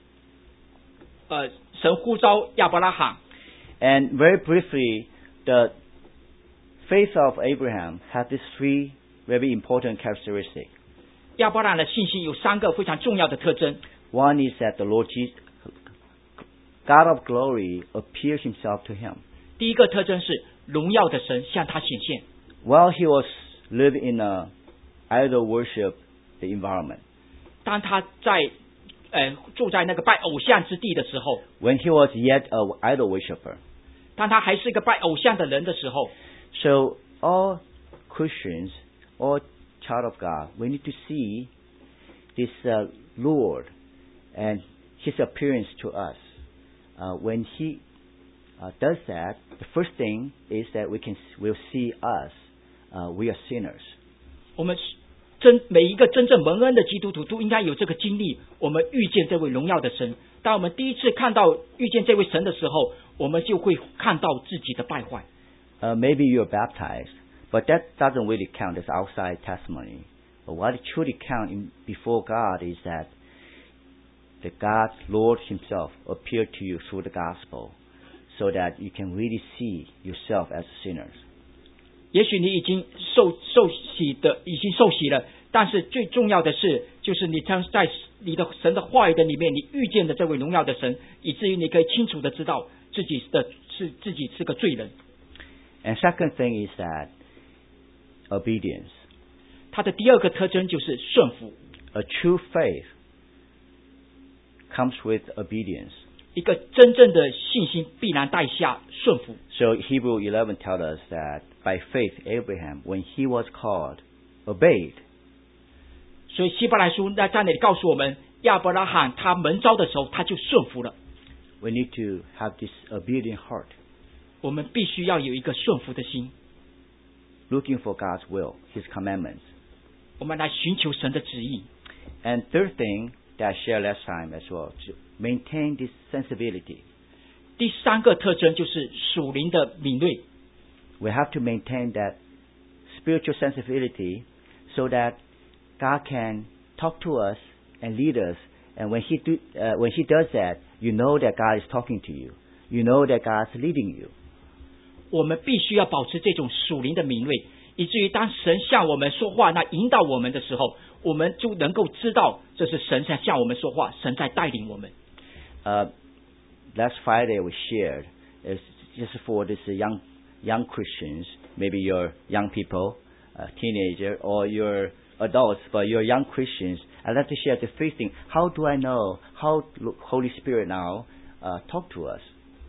B: 神呼召亚伯拉罕。
A: And very briefly, the faith of Abraham had these 3 very important characteristics.
B: 亚伯拉罕的信心有3个非常重要的特征。
A: One is that the Lord Jesus, God of glory, appeared himself to him.
B: 第一个特征是荣耀的神向他显现。
A: While he was living in a idol worship environment.
B: 当他在住在那个拜偶像之地的时候，
A: when he was yet an idol worshiper.
B: 当他还是一个拜偶像的人的时候，
A: So all Christians, all child of God, we need to see this Lord and His appearance to us. When He does that, the first thing is that we'll see us. We are sinners.
B: 我们每一个真正蒙恩的基督徒都应该有这个经历，我们遇见这位荣耀的神。当我们第一次看到遇见这位神的时候，我们就会看到自己的败坏。
A: Maybe you're baptized, but that doesn't really count as outside testimony. But what truly counts before God is that the God, Lord Himself, appeared to you through the gospel, so that you can really see yourself as sinners.
B: 也许你已经受洗了，但是最重要的是，就是你在你的神的话语的里面，你遇见的这位荣耀的神，以至于你可以清楚的知道自己是个罪人。
A: And second thing is that obedience.
B: 他的第二个特征就是顺服。
A: A true faith comes with obedience.
B: 一个真正的信心必然带下顺服。
A: So Hebrew 11 tells us that by faith Abraham, when he was called, obeyed.
B: 所以希伯来书在那里告诉我们，亚伯拉罕他蒙召的时候，他就顺服了。
A: We need to have this obedient heart.
B: 我们必须要有一个顺服的心，
A: looking for God's will, His commandments.
B: 我们来寻求神的旨意。
A: And third thing that I shared last time as well, to maintain this sensibility.
B: 第三个特征就是属灵的敏锐。
A: We have to maintain that spiritual sensibility so that God can talk to us and lead us. And when He does that, you know that God is talking to you. You know that God is leading you.
B: 我们必须要保持这种属灵的敏锐，以至于当神向我们说话，那引导我们的时候，我们就能够知道这是神在向我们说话，神在带领我们。
A: Last Friday we shared is just for this young Christians, maybe you're young people, teenager, or you're adults, but you're young Christians. I'd like to share the three things. How do I know how Holy Spirit now talk to us?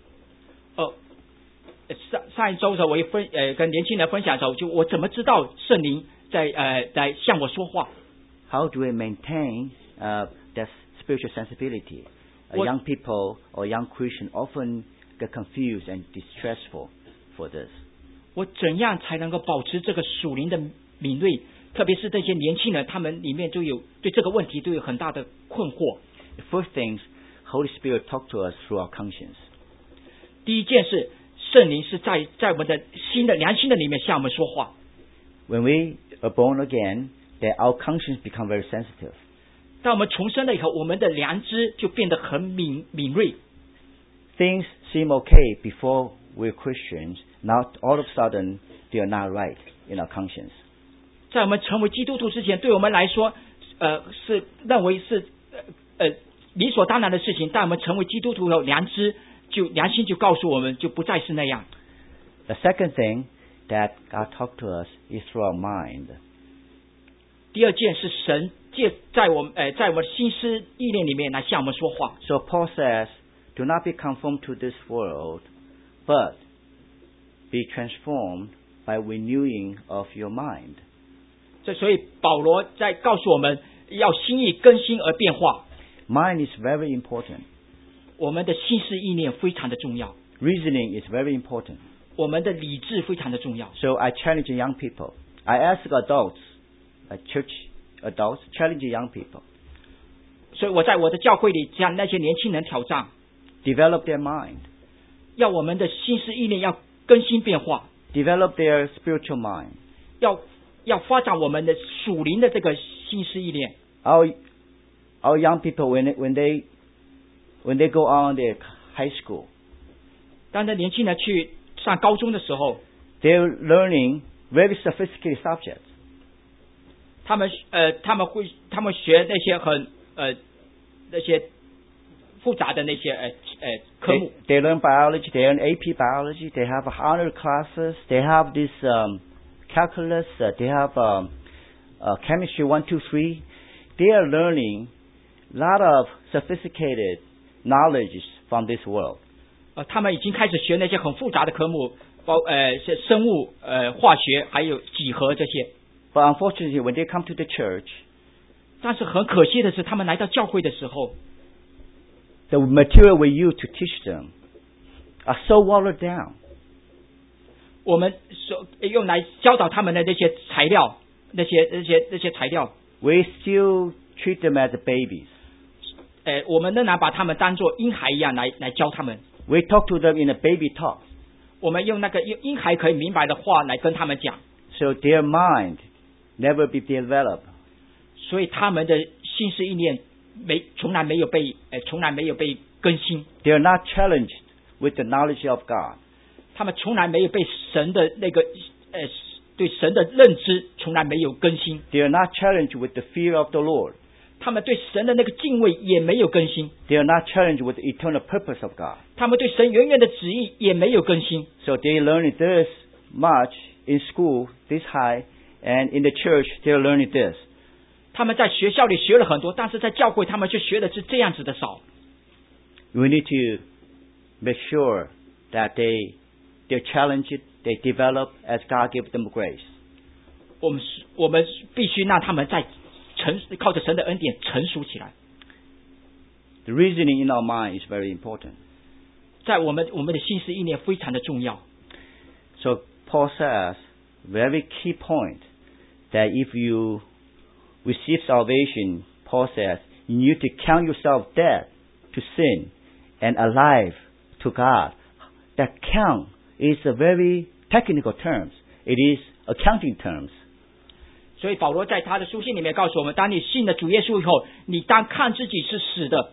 B: 上一周的时候，我跟年轻人分享的时候，就我怎么知道圣灵在向我说话
A: ？How do we maintain that spiritual sensibility? Young people or young Christians often get confused and distressful for this.
B: 我怎样才能够保持这个属灵的敏锐？特别是这些年轻人，他们里面就有对这个问题都有很大的困惑。
A: The first thing, Holy Spirit talk to us through our conscience.
B: 第一件事，圣灵是在我们的良心的里面向我们说话。
A: When we are born again, that our conscience become very sensitive.
B: 当我们重生了以后，我们的良知就变得很敏锐。
A: Things seem okay before we're Christians. Now all of a sudden they are not right in our conscience.
B: 在我们成为基督徒之前，对我们来说，是认为是理所当然的事情。但我们成为基督徒后，良心就告诉我们，就不再是那样。
A: The second thing that God talked to us is through our mind.
B: 第二件是神在我们心思意念里面来向我们说话。
A: So Paul says, "Do not be conformed to this world, but be transformed by renewing of your mind."
B: 所以保罗在告诉我们要心意更新而变化。
A: Mind is very important.
B: 我们的心思意念非常的重要。
A: Reasoning is very important.
B: 我们的理智非常的重要。
A: So I challenge young people. I ask adults, church adults, challenge young people.
B: 所以我在我的教会里向那些年轻人挑战
A: Develop their mind.
B: 要我们的心思意念要更新变化。
A: Develop their spiritual mind.
B: 要发展我们的属灵的这个心思意念。
A: Our young people when they go on their high school,
B: 当那年轻人去上高中的时候
A: they're learning very sophisticated subjects.
B: 他们学那些那些复杂的那些科目。
A: They learn biology. They learn AP biology. They have honor classes. They have this calculus. They have chemistry 1, 2, 3. They are learning a lot of sophisticated knowledge from this world.
B: 他们已经开始学那些很复杂的科目，生物、化学还有几何这些。
A: But unfortunately, when they come to the church,
B: 但是很可惜的是，他们来到教会的时候，
A: the material we use to teach them are so watered down.
B: 我们用来教导他们的那些材料，那些材料，
A: We still treat them as babies.
B: 我们仍然把他们当作婴孩一样来教他们。
A: We talk to them in a baby talk.
B: 我们用那个婴孩可以明白的话来跟他们讲。
A: So their mind never be developed.
B: 所以他们的心思意念从来没有被更新。
A: They are not challenged with the knowledge of God.
B: 他们从来没有被神的对神的认知从来没有更新。
A: They are not challenged with the fear of the Lord.
B: 他们对神的那个敬畏也没有更新。
A: They are not challenged with the eternal purpose of God.
B: 他们对神远远的旨意也没有更新。
A: So they learn this much in school, this high, and in the church they are learning this.
B: 他们在学校里学了很多，但是在教会他们却学的是这样子的少。
A: We need to make sure that they're challenged, they develop as God gives them grace.
B: 我们必须让他们在靠着神的恩典成熟起来。
A: The reasoning in our mind is very important.
B: 在我们的心思意念非常的重要。
A: So Paul says, very key point, that if you receive salvation, Paul says, you need to count yourself dead to sin and alive to God. That count is a very technical terms. It is accounting terms.
B: 所以保罗在他的书信里面告诉我们，当你信了主耶稣以后，你当看自己是死的。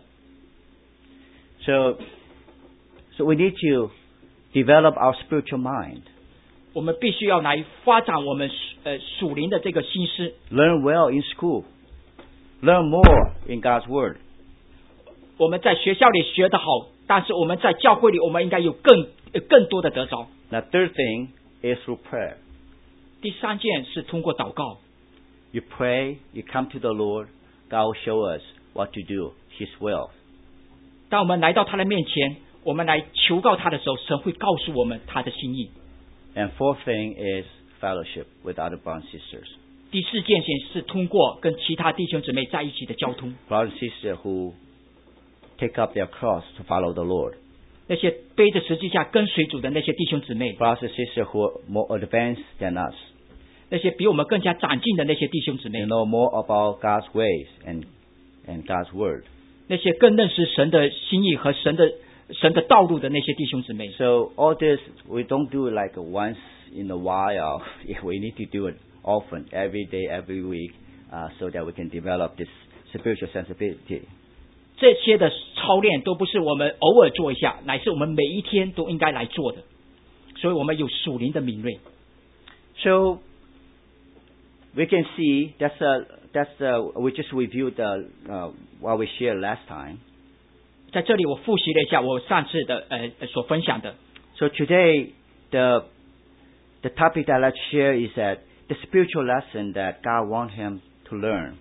A: So we need to develop our spiritual mind.
B: 我们必须要来发展我们属灵的这个心思。
A: Learn well in school. Learn more in God's Word.
B: 我们在学校里学得好，但是我们在教会里，我们应该有更多的得着。
A: The third thing is through prayer.
B: 第三件是通过祷告。
A: You pray, you come to the Lord, God will show us what to do, His will.
B: 当我们来到他的面前，我们来求告他的时候，神会告诉我们他的心意。
A: And fourth thing is fellowship with other brothers and sisters.
B: 第四件事是通过跟其他弟兄姊妹在一起的交通。
A: Brothers and sisters who take up their cross to follow the Lord.
B: 那些背着十字架跟随主的那些弟兄姊妹。
A: Brothers and sisters who are more advanced than us.
B: 那些比我们更加长进的那些弟兄姊妹。
A: They know more about God's ways and God's word.
B: 那些更认识神的心意和神的道路的那些弟兄姊妹。
A: So all this we don't do it like once in a while. We need to do it often, every day, every week, so that we can develop this spiritual sensibility.
B: 这些的操练都不是我们偶尔做一下，乃是我们每一天都应该来做的。所以我们有属灵的敏锐。
A: So we can see we just reviewed what we shared last time.
B: 在这里我复习了一下我上次的所分享的。
A: So today the topic that I'd like to share is that the spiritual lesson that God wants him to learn.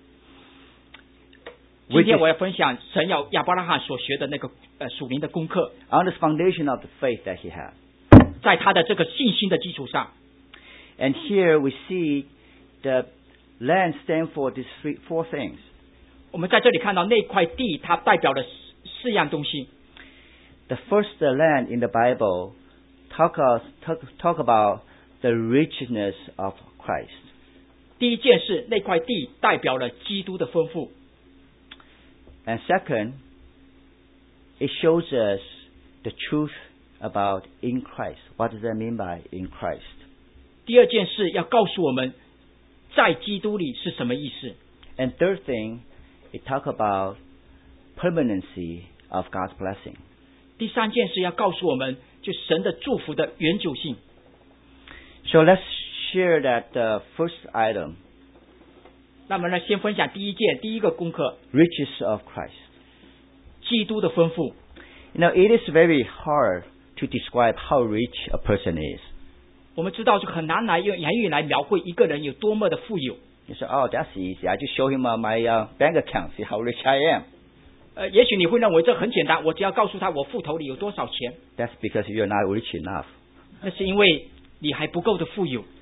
B: 今天我要分享神要亚伯拉罕所学的那个属灵的功课。
A: On the foundation of the faith that he had.
B: 在他的这个信心的基础上。
A: And here we see the land stand for these four things.
B: 我们在这里看到那块地，它代表了四样东西。
A: The first land in the Bible talk about the richness of Christ.
B: 第一件事，那块地代表了基督的丰富。
A: And second, it shows us the truth about in Christ. What does that mean by in Christ?
B: 第二件事要告诉我们，在基督里是什么意思。
A: And third thing, it talk about permanency of God's blessing.
B: 第三件事要告诉我们，就神的祝福的永久性。
A: So let's share that first item.
B: 那么呢，先分享第一个功课。
A: Riches of Christ.
B: 基督的丰富。
A: You know, it is very hard to describe how rich a person is.
B: 我们知道，就很难来用言语来描绘一个人有多么的富有。
A: You say, oh, that's easy. I just show him my bank account, see how rich I am.
B: 也许你会认为这很简单，我只要告诉他我户头里有多少钱。
A: That's because you're not rich enough.
B: 那是因为你还不够的富有。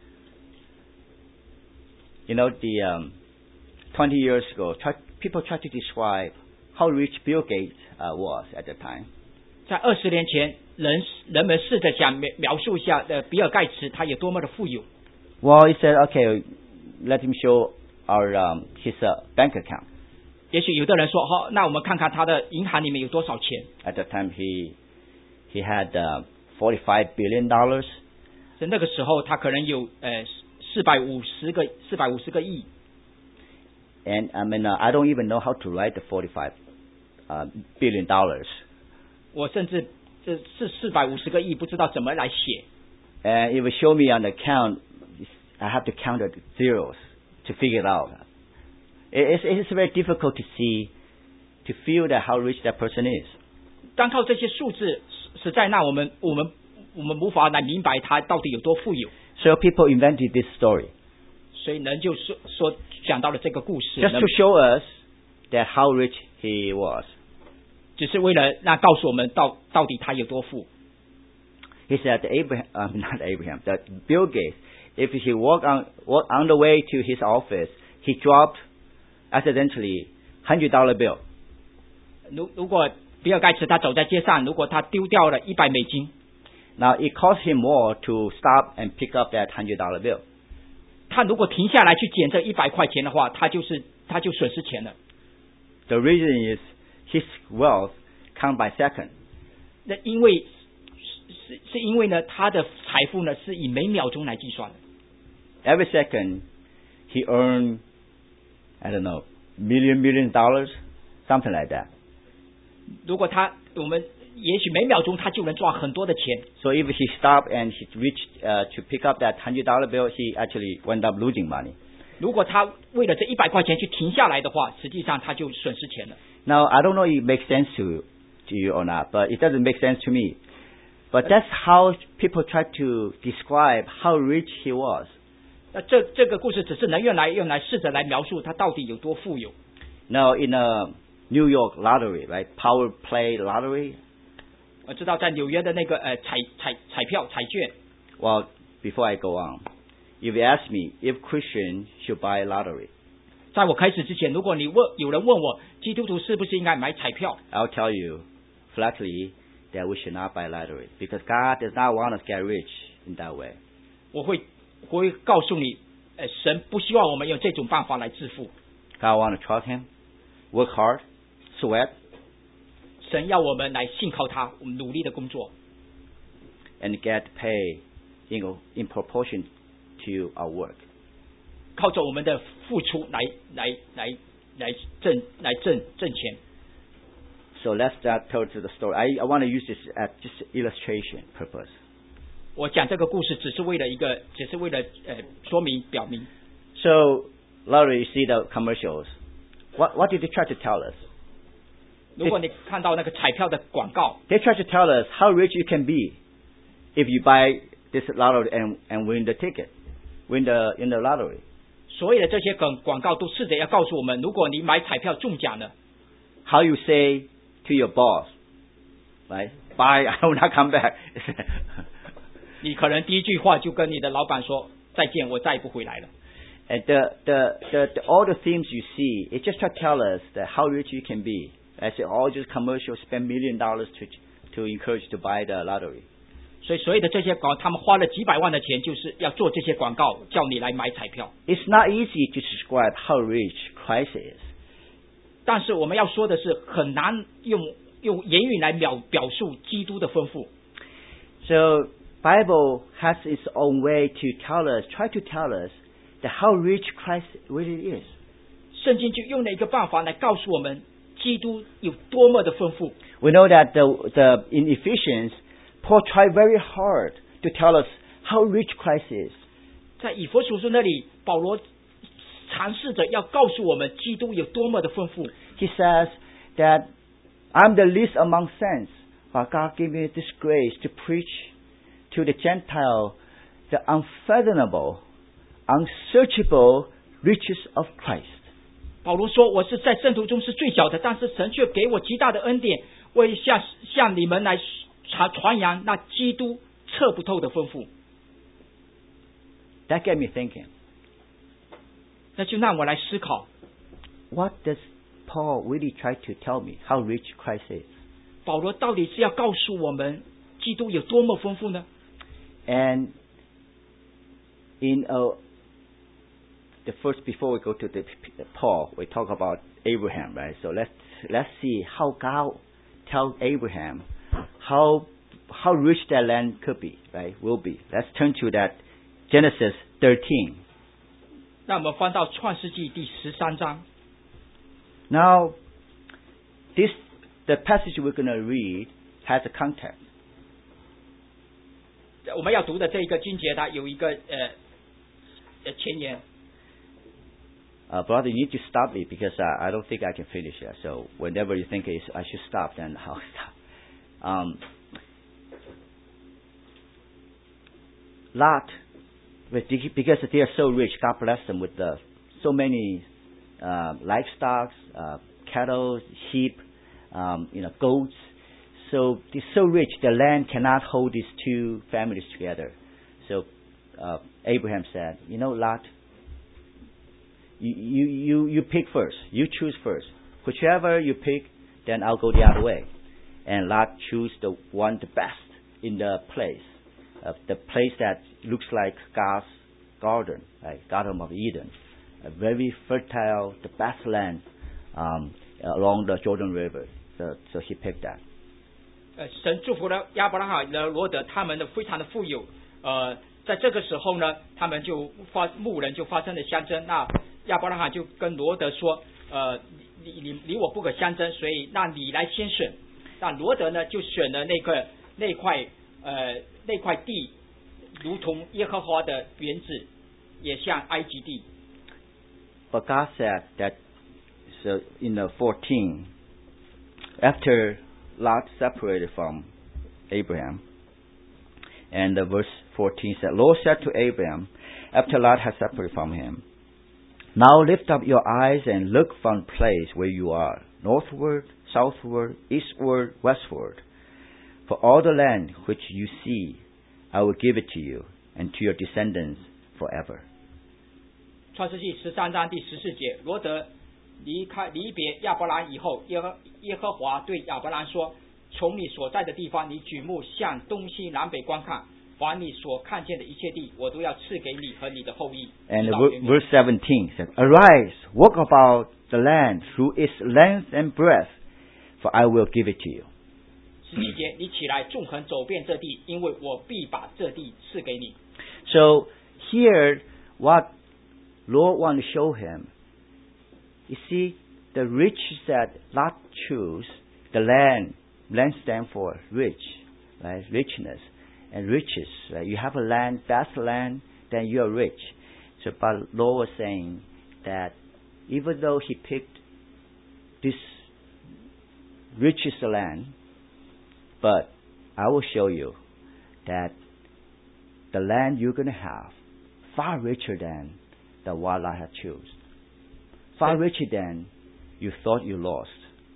A: You know, 20 years ago, people tried to describe how rich Bill Gates was at the time.
B: 在20年前，人们试着想描述一下比尔盖茨他有多么的富有。
A: Well, he said, okay, let him show his bank account.
B: 也许有的人说，好，那我们看看他的银行里面有多少钱。
A: At the time, he had $45 billion.
B: 在那个时候，他可能有450个亿。
A: And I mean, I don't even know how to write the $45 billion.
B: 我甚至这是450个亿，不知道怎么来写。
A: And if you show me on the account, I have to count the zeros to figure it out. It's very difficult to see, to feel that how rich that person is.
B: 单靠这些数字，实在让我们无法来明白他到底有多富有。
A: So people invented this story.
B: 所以人就说讲到了这个故事
A: Just to show us that how rich he was.
B: 只是为了告诉我们到底他有多富。
A: He said not Abraham, that Bill Gates, if he walked on the way to his office, he dropped accidentally $100 bill.
B: 如果比尔盖茨他走在街上，如果他丢掉了100美金，
A: now it cost him more to stop and pick up that $100 bill.
B: 他如果停下来去捡这100块钱的话，他就损失钱了。
A: The reason is his wealth count by second.
B: 那因为呢，他的财富呢是以每秒钟来计算的。
A: Every second he earned, I don't know, million dollars, something like that.
B: 如果我们也许每秒钟他就能赚很多的钱。
A: So if he stopped and he reached to pick up that $100 bill, he actually wound up losing money.
B: 如果他为了这100块钱去停下来的话，实际上他就损失钱了。
A: Now I don't know if it makes sense to you or not, but it doesn't make sense to me. But that's how people try to describe how rich he was.
B: 那这个故事只是能用来试着来描述他到底有多富有。
A: Now in a New York lottery, right? Power play lottery.
B: 我知道在纽约的那个彩券。
A: Well, before I go on, if you ask me if Christians should buy lottery,
B: 在我开始之前，如果有人问我基督徒是不是应该买彩票，
A: I'll tell you flatly that we should not buy lottery because God does not want us to get rich in that way.
B: 我会告诉你，神不希望我们用这种办法来致富。
A: God want to trust Him, work hard, sweat,
B: 神要我们来信靠他，我们努力的工作，
A: and get paid, in proportion to our work.
B: 靠着我们的付出来挣钱。
A: So let's tell to the story. I want to use this as just illustration purpose.
B: 我讲这个故事只是为了说明表明。
A: So lottery, you see the commercials. What did they try to tell us?
B: 如果你看到那个彩票的广告，
A: They try to tell us how rich you can be if you buy this lottery and win the ticket, in the lottery.
B: 所有的这些广告都试着要告诉我们，如果你买彩票中奖了，
A: How you say to your boss, right? Bye, I will not come back.
B: 你可能第一句话就跟你的老板说再见，我再也不回来了。
A: And all the themes you see, it just try to tell us that how rich you can be. I say all just commercials spend $1 million to encourage you to buy the lottery.
B: 所以所有的这些他们花了几百万的钱，就是要做这些广告，叫你来买彩票。
A: It's not easy to describe how rich Christ is.
B: 但是我们要说的是，很难用言语来表述基督的丰富。
A: So Bible has its own way to try to tell us that how rich Christ really is.
B: 圣经就用了一个办法来告诉我们，基督有多么的丰富。
A: We know that in Ephesians, Paul tried very hard to tell us how rich Christ is.
B: 在以弗所书那里，保罗尝试着要告诉我们，基督有多么的丰富。
A: He says that I'm the least among saints, but God gave me this grace to preach to the Gentile the unfathomable, unsearchable riches of Christ.
B: 保罗说：“我是在圣徒中是最小的，但是神却给我极大的恩典，为向你们来传扬那基督测不透的丰富。”
A: That got me thinking.
B: 那就让我来思考
A: What does Paul really try to tell me? How rich Christ is?
B: 保罗到底是要告诉我们基督有多么丰富呢？
A: And the first, before we go to the Paul, we talk about Abraham, right? So let's see how God tells Abraham how rich that land could be, right? Will be. Let's turn to that Genesis 13.
B: 让我们翻到创世纪第13章。
A: Now, the passage we're going to read has a context.
B: 我们要读的这一个经节，它有一个前言。
A: Brother, you need to stop me because I don't think I can finish it. So whenever you think I should stop, then I'll stop. Lot, because they are so rich, God blessed them with so many livestock, cattle, sheep, goats. So they're so rich, the land cannot hold these two families together. So Abraham said, Lot, you pick first. You choose first. Whichever you pick, then I'll go the other way. And Lot chose the best in the place. The place that looks like God's garden, like Garden of Eden. A very fertile, the best land along the Jordan River. So he picked that.
B: 神祝福了亚伯拉罕和罗德，他们的非常的富有。在这个时候呢，他们牧人就发生了相争。那亚伯拉罕就跟罗德说：“你我不可相争，所以那你来先选。”那罗德呢，就选了那块地，如同耶和华的园子，也像埃及地。
A: But God said that, so in the 14, after Lot separated from Abraham, and verse 14 said, Lord said to Abraham, after Lot had separated from him, now lift up your eyes and look from the place where you are, northward, southward, eastward, westward. For all the land which you see, I will give it to you and to your descendants forever.
B: 创世纪13章第14节，罗德离别亚伯兰以后，耶和华对亚伯兰说：“从你所在的地方，你举目向东西南北观看，凡你所看见的一切地，我都要赐给你和你的后裔。”
A: And verse 17 said, Arise, walk about the land through its length and breadth, for I will give it to you.
B: 17节，你起来纵横走遍这地，因为我必把这地赐给你。
A: So here, what Lord wants to show him, you see, the riches that Lot chose, the land stands for rich, right? Richness and riches. Right? You have a land, that's land, then you are rich. So, but Lord was saying that even though he picked this richest land, but I will show you that the land you're going to have far richer than the one I had chosen. Far richer than you thought you lost.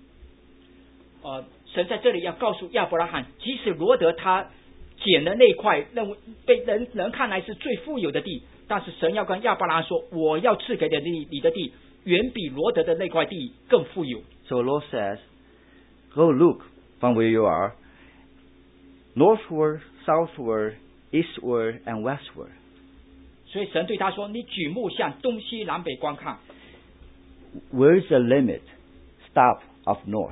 B: 神在这里要告诉亚伯拉罕，即使罗德他捡了那块被人看来是最富有的地，但是神要跟亚伯拉罕说，我要赐给你的地，远比罗德的那块地更富有。
A: So Lord says, go look from where you are, northward, southward, eastward, and westward.
B: 所以神对他说：“你举目向东西南北观看。”
A: Where is the limit? Stop of north.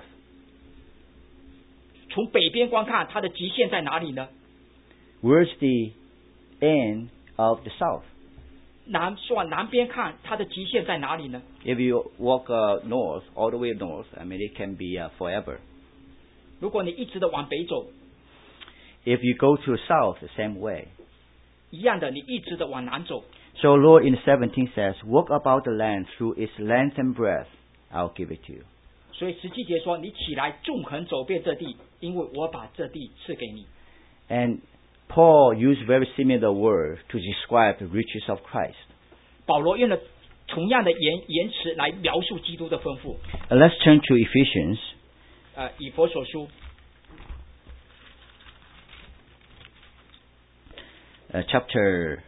B: 从北边观看，它的极限在哪里呢？
A: Where's the end of the south?
B: 往南边看，它的极限在哪里呢？
A: If you walk north, all the way north, I mean it can be forever.
B: 如果你一直的往北走，
A: If you go to south, the same way.
B: 一样的，你一直的往南走。
A: So Lord in 17 says, walk about the land through its length and breadth, I'll give it to you.
B: 所以17节说，你起来纵横走遍这地，因为我把这地赐给你。
A: And Paul used very similar word to describe the riches of Christ.
B: 保罗用了同样的言辞来描述基督的吩咐。
A: Let's turn to Ephesians.
B: 以弗所书
A: chapter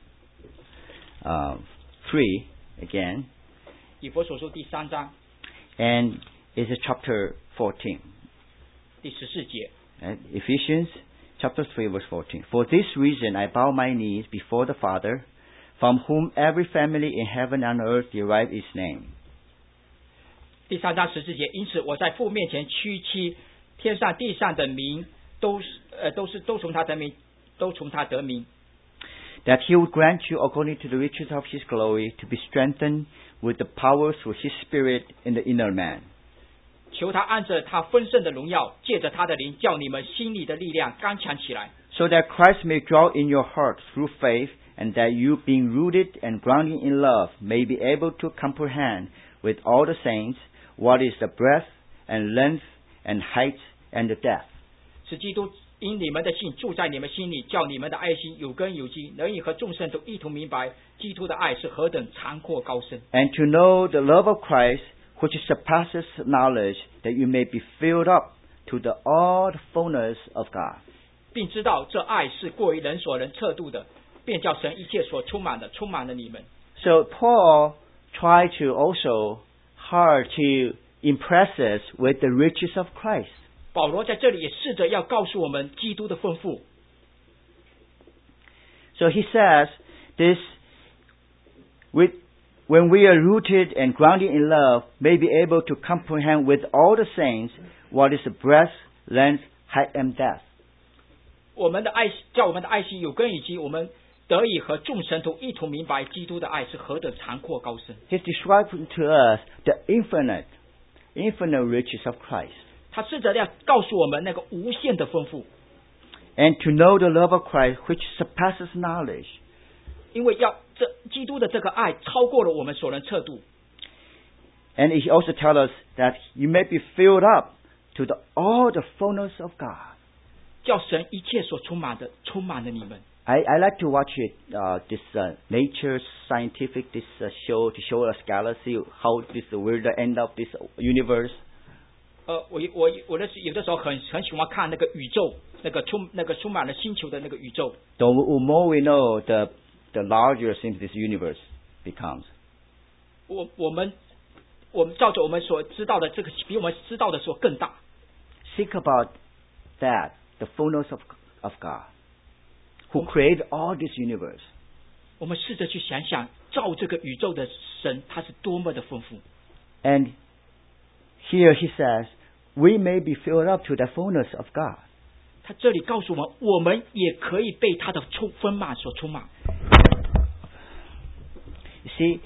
A: 3 again.
B: 以弗所书第3章
A: And it's chapter 14.
B: 第14节。
A: Ephesians chapter 3 verse 14. For this reason I bow my knees before the Father, from whom every family in heaven and earth derive its name.
B: 第3章14节，因此我在父面前屈膝，天上地上的名都从他得名，都从他得名。
A: That he would grant you, according to the riches of his glory, to be strengthened with the power through his Spirit in the inner man.
B: 求他按着他丰盛的荣耀，借着他的灵，叫你们心里的力量刚强起来。
A: So that Christ may dwell in your hearts through faith, and that you, being rooted and grounded in love, may be able to comprehend with all the saints what is the breadth and length and height and the depth.
B: 使基督因你们的信住在你们心里，叫你们的爱心有根有基，能以和众圣徒一同明白基督的爱是何等长阔高深。
A: And to know the love of Christ, which surpasses knowledge, that you may be filled up to all the fullness of God.
B: 并知道这爱是过于人所能测度的，便叫神一切所充满的充满了你们。
A: So Paul tried to also hard to impress us with the riches of Christ.
B: 保罗在这里也试着要告诉我们基督的丰富。
A: So he says this, when we are rooted and grounded in love, may be able to comprehend with all the saints what is the breadth, length, height, and depth.
B: 我们的爱叫我们的爱心有根有基，我们得以和众神徒一同明白基督的爱是何等长阔高深。
A: He's describing to us the infinite riches of Christ.
B: 他试着要告诉我们那个无限的丰富。
A: And to know the love of Christ, which surpasses knowledge.
B: 因为基督的这个爱超过了我们所能测度。
A: And he also tells us that you may be filled up to all the fullness of God.
B: 叫神一切所充满的充满了你们。
A: I like to watch it, this nature scientific show to show us galaxy how we're the end of this universe.
B: 我有的时候很喜欢看那个宇宙，那个充满了星球的那个宇宙。
A: The more we know, the larger seems this universe becomes.
B: 我们照着我们所知道的这个，比我们知道的时候更大。
A: Think about that, the fullness of God, who created all this universe.
B: 我们试着去想想，造这个宇宙的神，他是多么的丰富。
A: And here he says, we may be filled up to the fullness of God.
B: 他这里告诉我们，我们也可以被他的丰满所充满。
A: You see,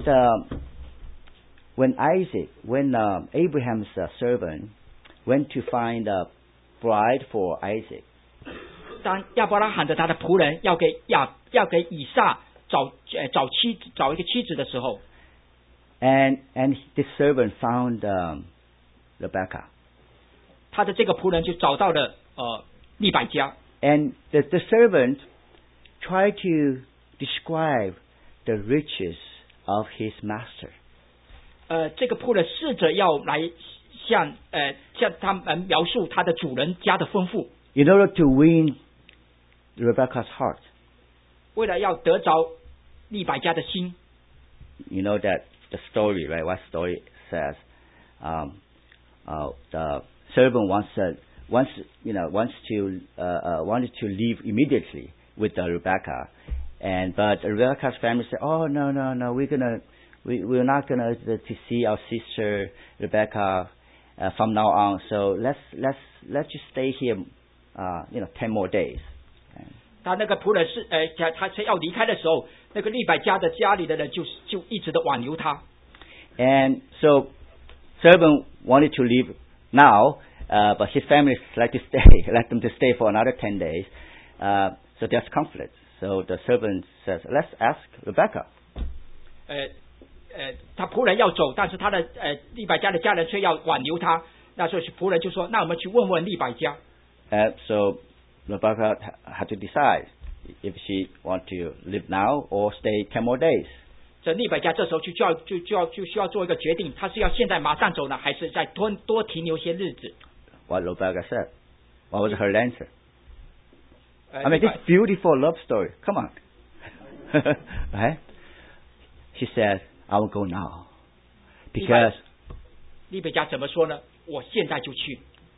A: when Abraham's servant went to find a bride for Isaac.
B: 当亚伯拉罕的他的仆人要给以撒找一个妻子的时候
A: ，and this servant found Rebecca.
B: 他的这个仆人就找到了利百加。
A: And the servant tried to describe the riches of his master.
B: 这个仆人试着要来向他们描述他的主人家的丰富。
A: In order to win Rebecca's heart.
B: 为了要得着利百加的心。
A: You know that the story, right? What story says? The servant wanted to leave immediately with Rebecca, but Rebecca's family said, "Oh no, we're not gonna to see our sister Rebecca from now on. So let's just stay here, 10 more days."
B: 他那个仆人是他要离开的时候，那个利百加的家里的人就一直的挽留他。
A: And so servant wanted to leave now, but his family let them to stay for another 10 days. So there's conflict. So the servant says, "Let's ask Rebecca."
B: 他仆人要走，但是他的利百加的家人却要挽留他。那时候仆人就说：“那我们去问问利百加。”
A: So Rebecca had to decide if she want to live now or stay 10 more days.
B: 这利百加这时候就需要做一个决定，他是要现在马上走呢，还是再多停留些日子？
A: What Rebecca said. What was her answer? I mean,
B: 利
A: this
B: 百
A: beautiful love story. Come on. Right? She said, I will go now. Because
B: 利百加怎么说呢？我现在就去。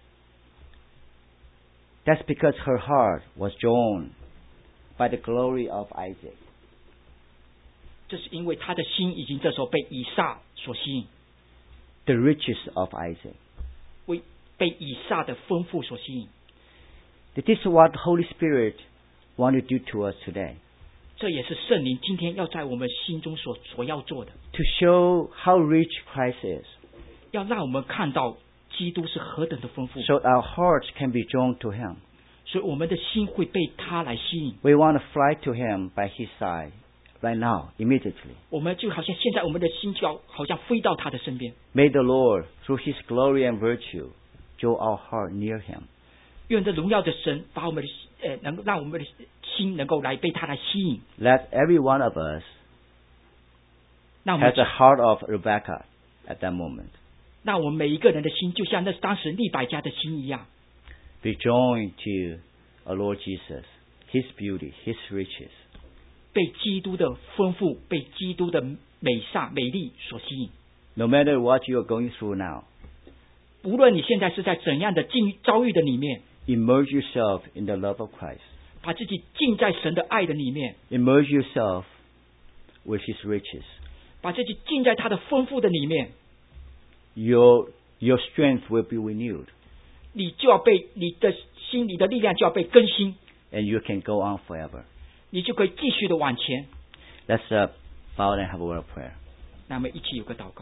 A: that's because her heart was drawn by the glory of Isaac.
B: 这是因为他的心已经这时候被以撒所吸引，
A: The riches of Isaac.
B: 被以撒的丰富所吸引。
A: This is what the Holy Spirit wants to do to us today.
B: 这也是圣灵今天要在我们心中所要做的，
A: To show how rich Christ is.
B: 要让我们看到基督是何等的丰富，
A: So our hearts can be drawn to Him.
B: 所以我们的心会被他来吸引。
A: We want to fly to Him by His side right now, immediately.
B: 我们就好像现在我们的心就要好像飞到他的身边。
A: May the Lord, through His glory and virtue, draw our heart near Him.
B: 愿这荣耀的神把我们的能让我们的心能够来被他来吸引。
A: Let every one of us
B: 那我们
A: has the heart of Rebecca at that moment.
B: 那我们每一个人的心，就像那当时利百加的心一样，
A: Be joined to our Lord Jesus, His beauty, His riches.
B: 被基督的丰富、被基督的美丽所吸引。
A: No matter what you are going through now,
B: 无论你现在是在怎样的遭遇的里面，
A: immerse yourself in the love of Christ.
B: 把自己浸在神的爱的里面，
A: Immerse yourself with His riches.
B: 把自己浸在他的丰富的里面，
A: Your strength will be renewed,
B: 你就要被你的心里的力量就要被更新，
A: and you can go on forever.
B: 你就可以继续的往前。
A: Let's bow and have a word of prayer.
B: 那么一起有个祷告。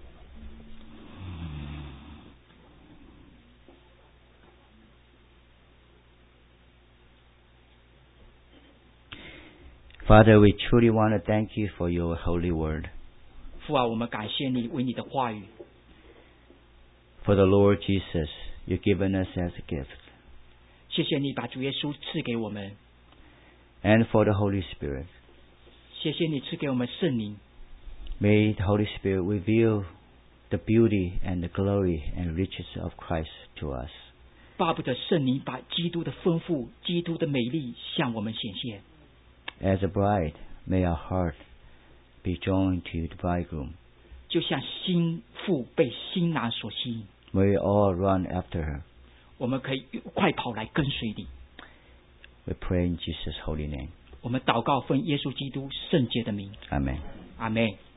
A: Father, we truly want to thank you for your holy word,
B: 父啊，我们感谢你为你的话语，
A: for the Lord Jesus you've given us as a gift,
B: 谢谢你把主耶稣赐给我们，
A: and for the Holy Spirit.
B: 谢谢你赐给我们圣灵。
A: May the Holy Spirit reveal the beauty and the glory and riches of Christ to us.
B: 巴不得圣灵把基督的丰富、基督的美丽向我们显现。
A: As a bride, may our heart be joined to the bridegroom.
B: 就像新妇被新郎所吸引，
A: May we all run after her.
B: 我们可以快跑来跟随你。
A: We pray in Jesus' holy name.
B: 我们祷告奉耶稣基督圣洁的名，
A: Amen.
B: 阿们。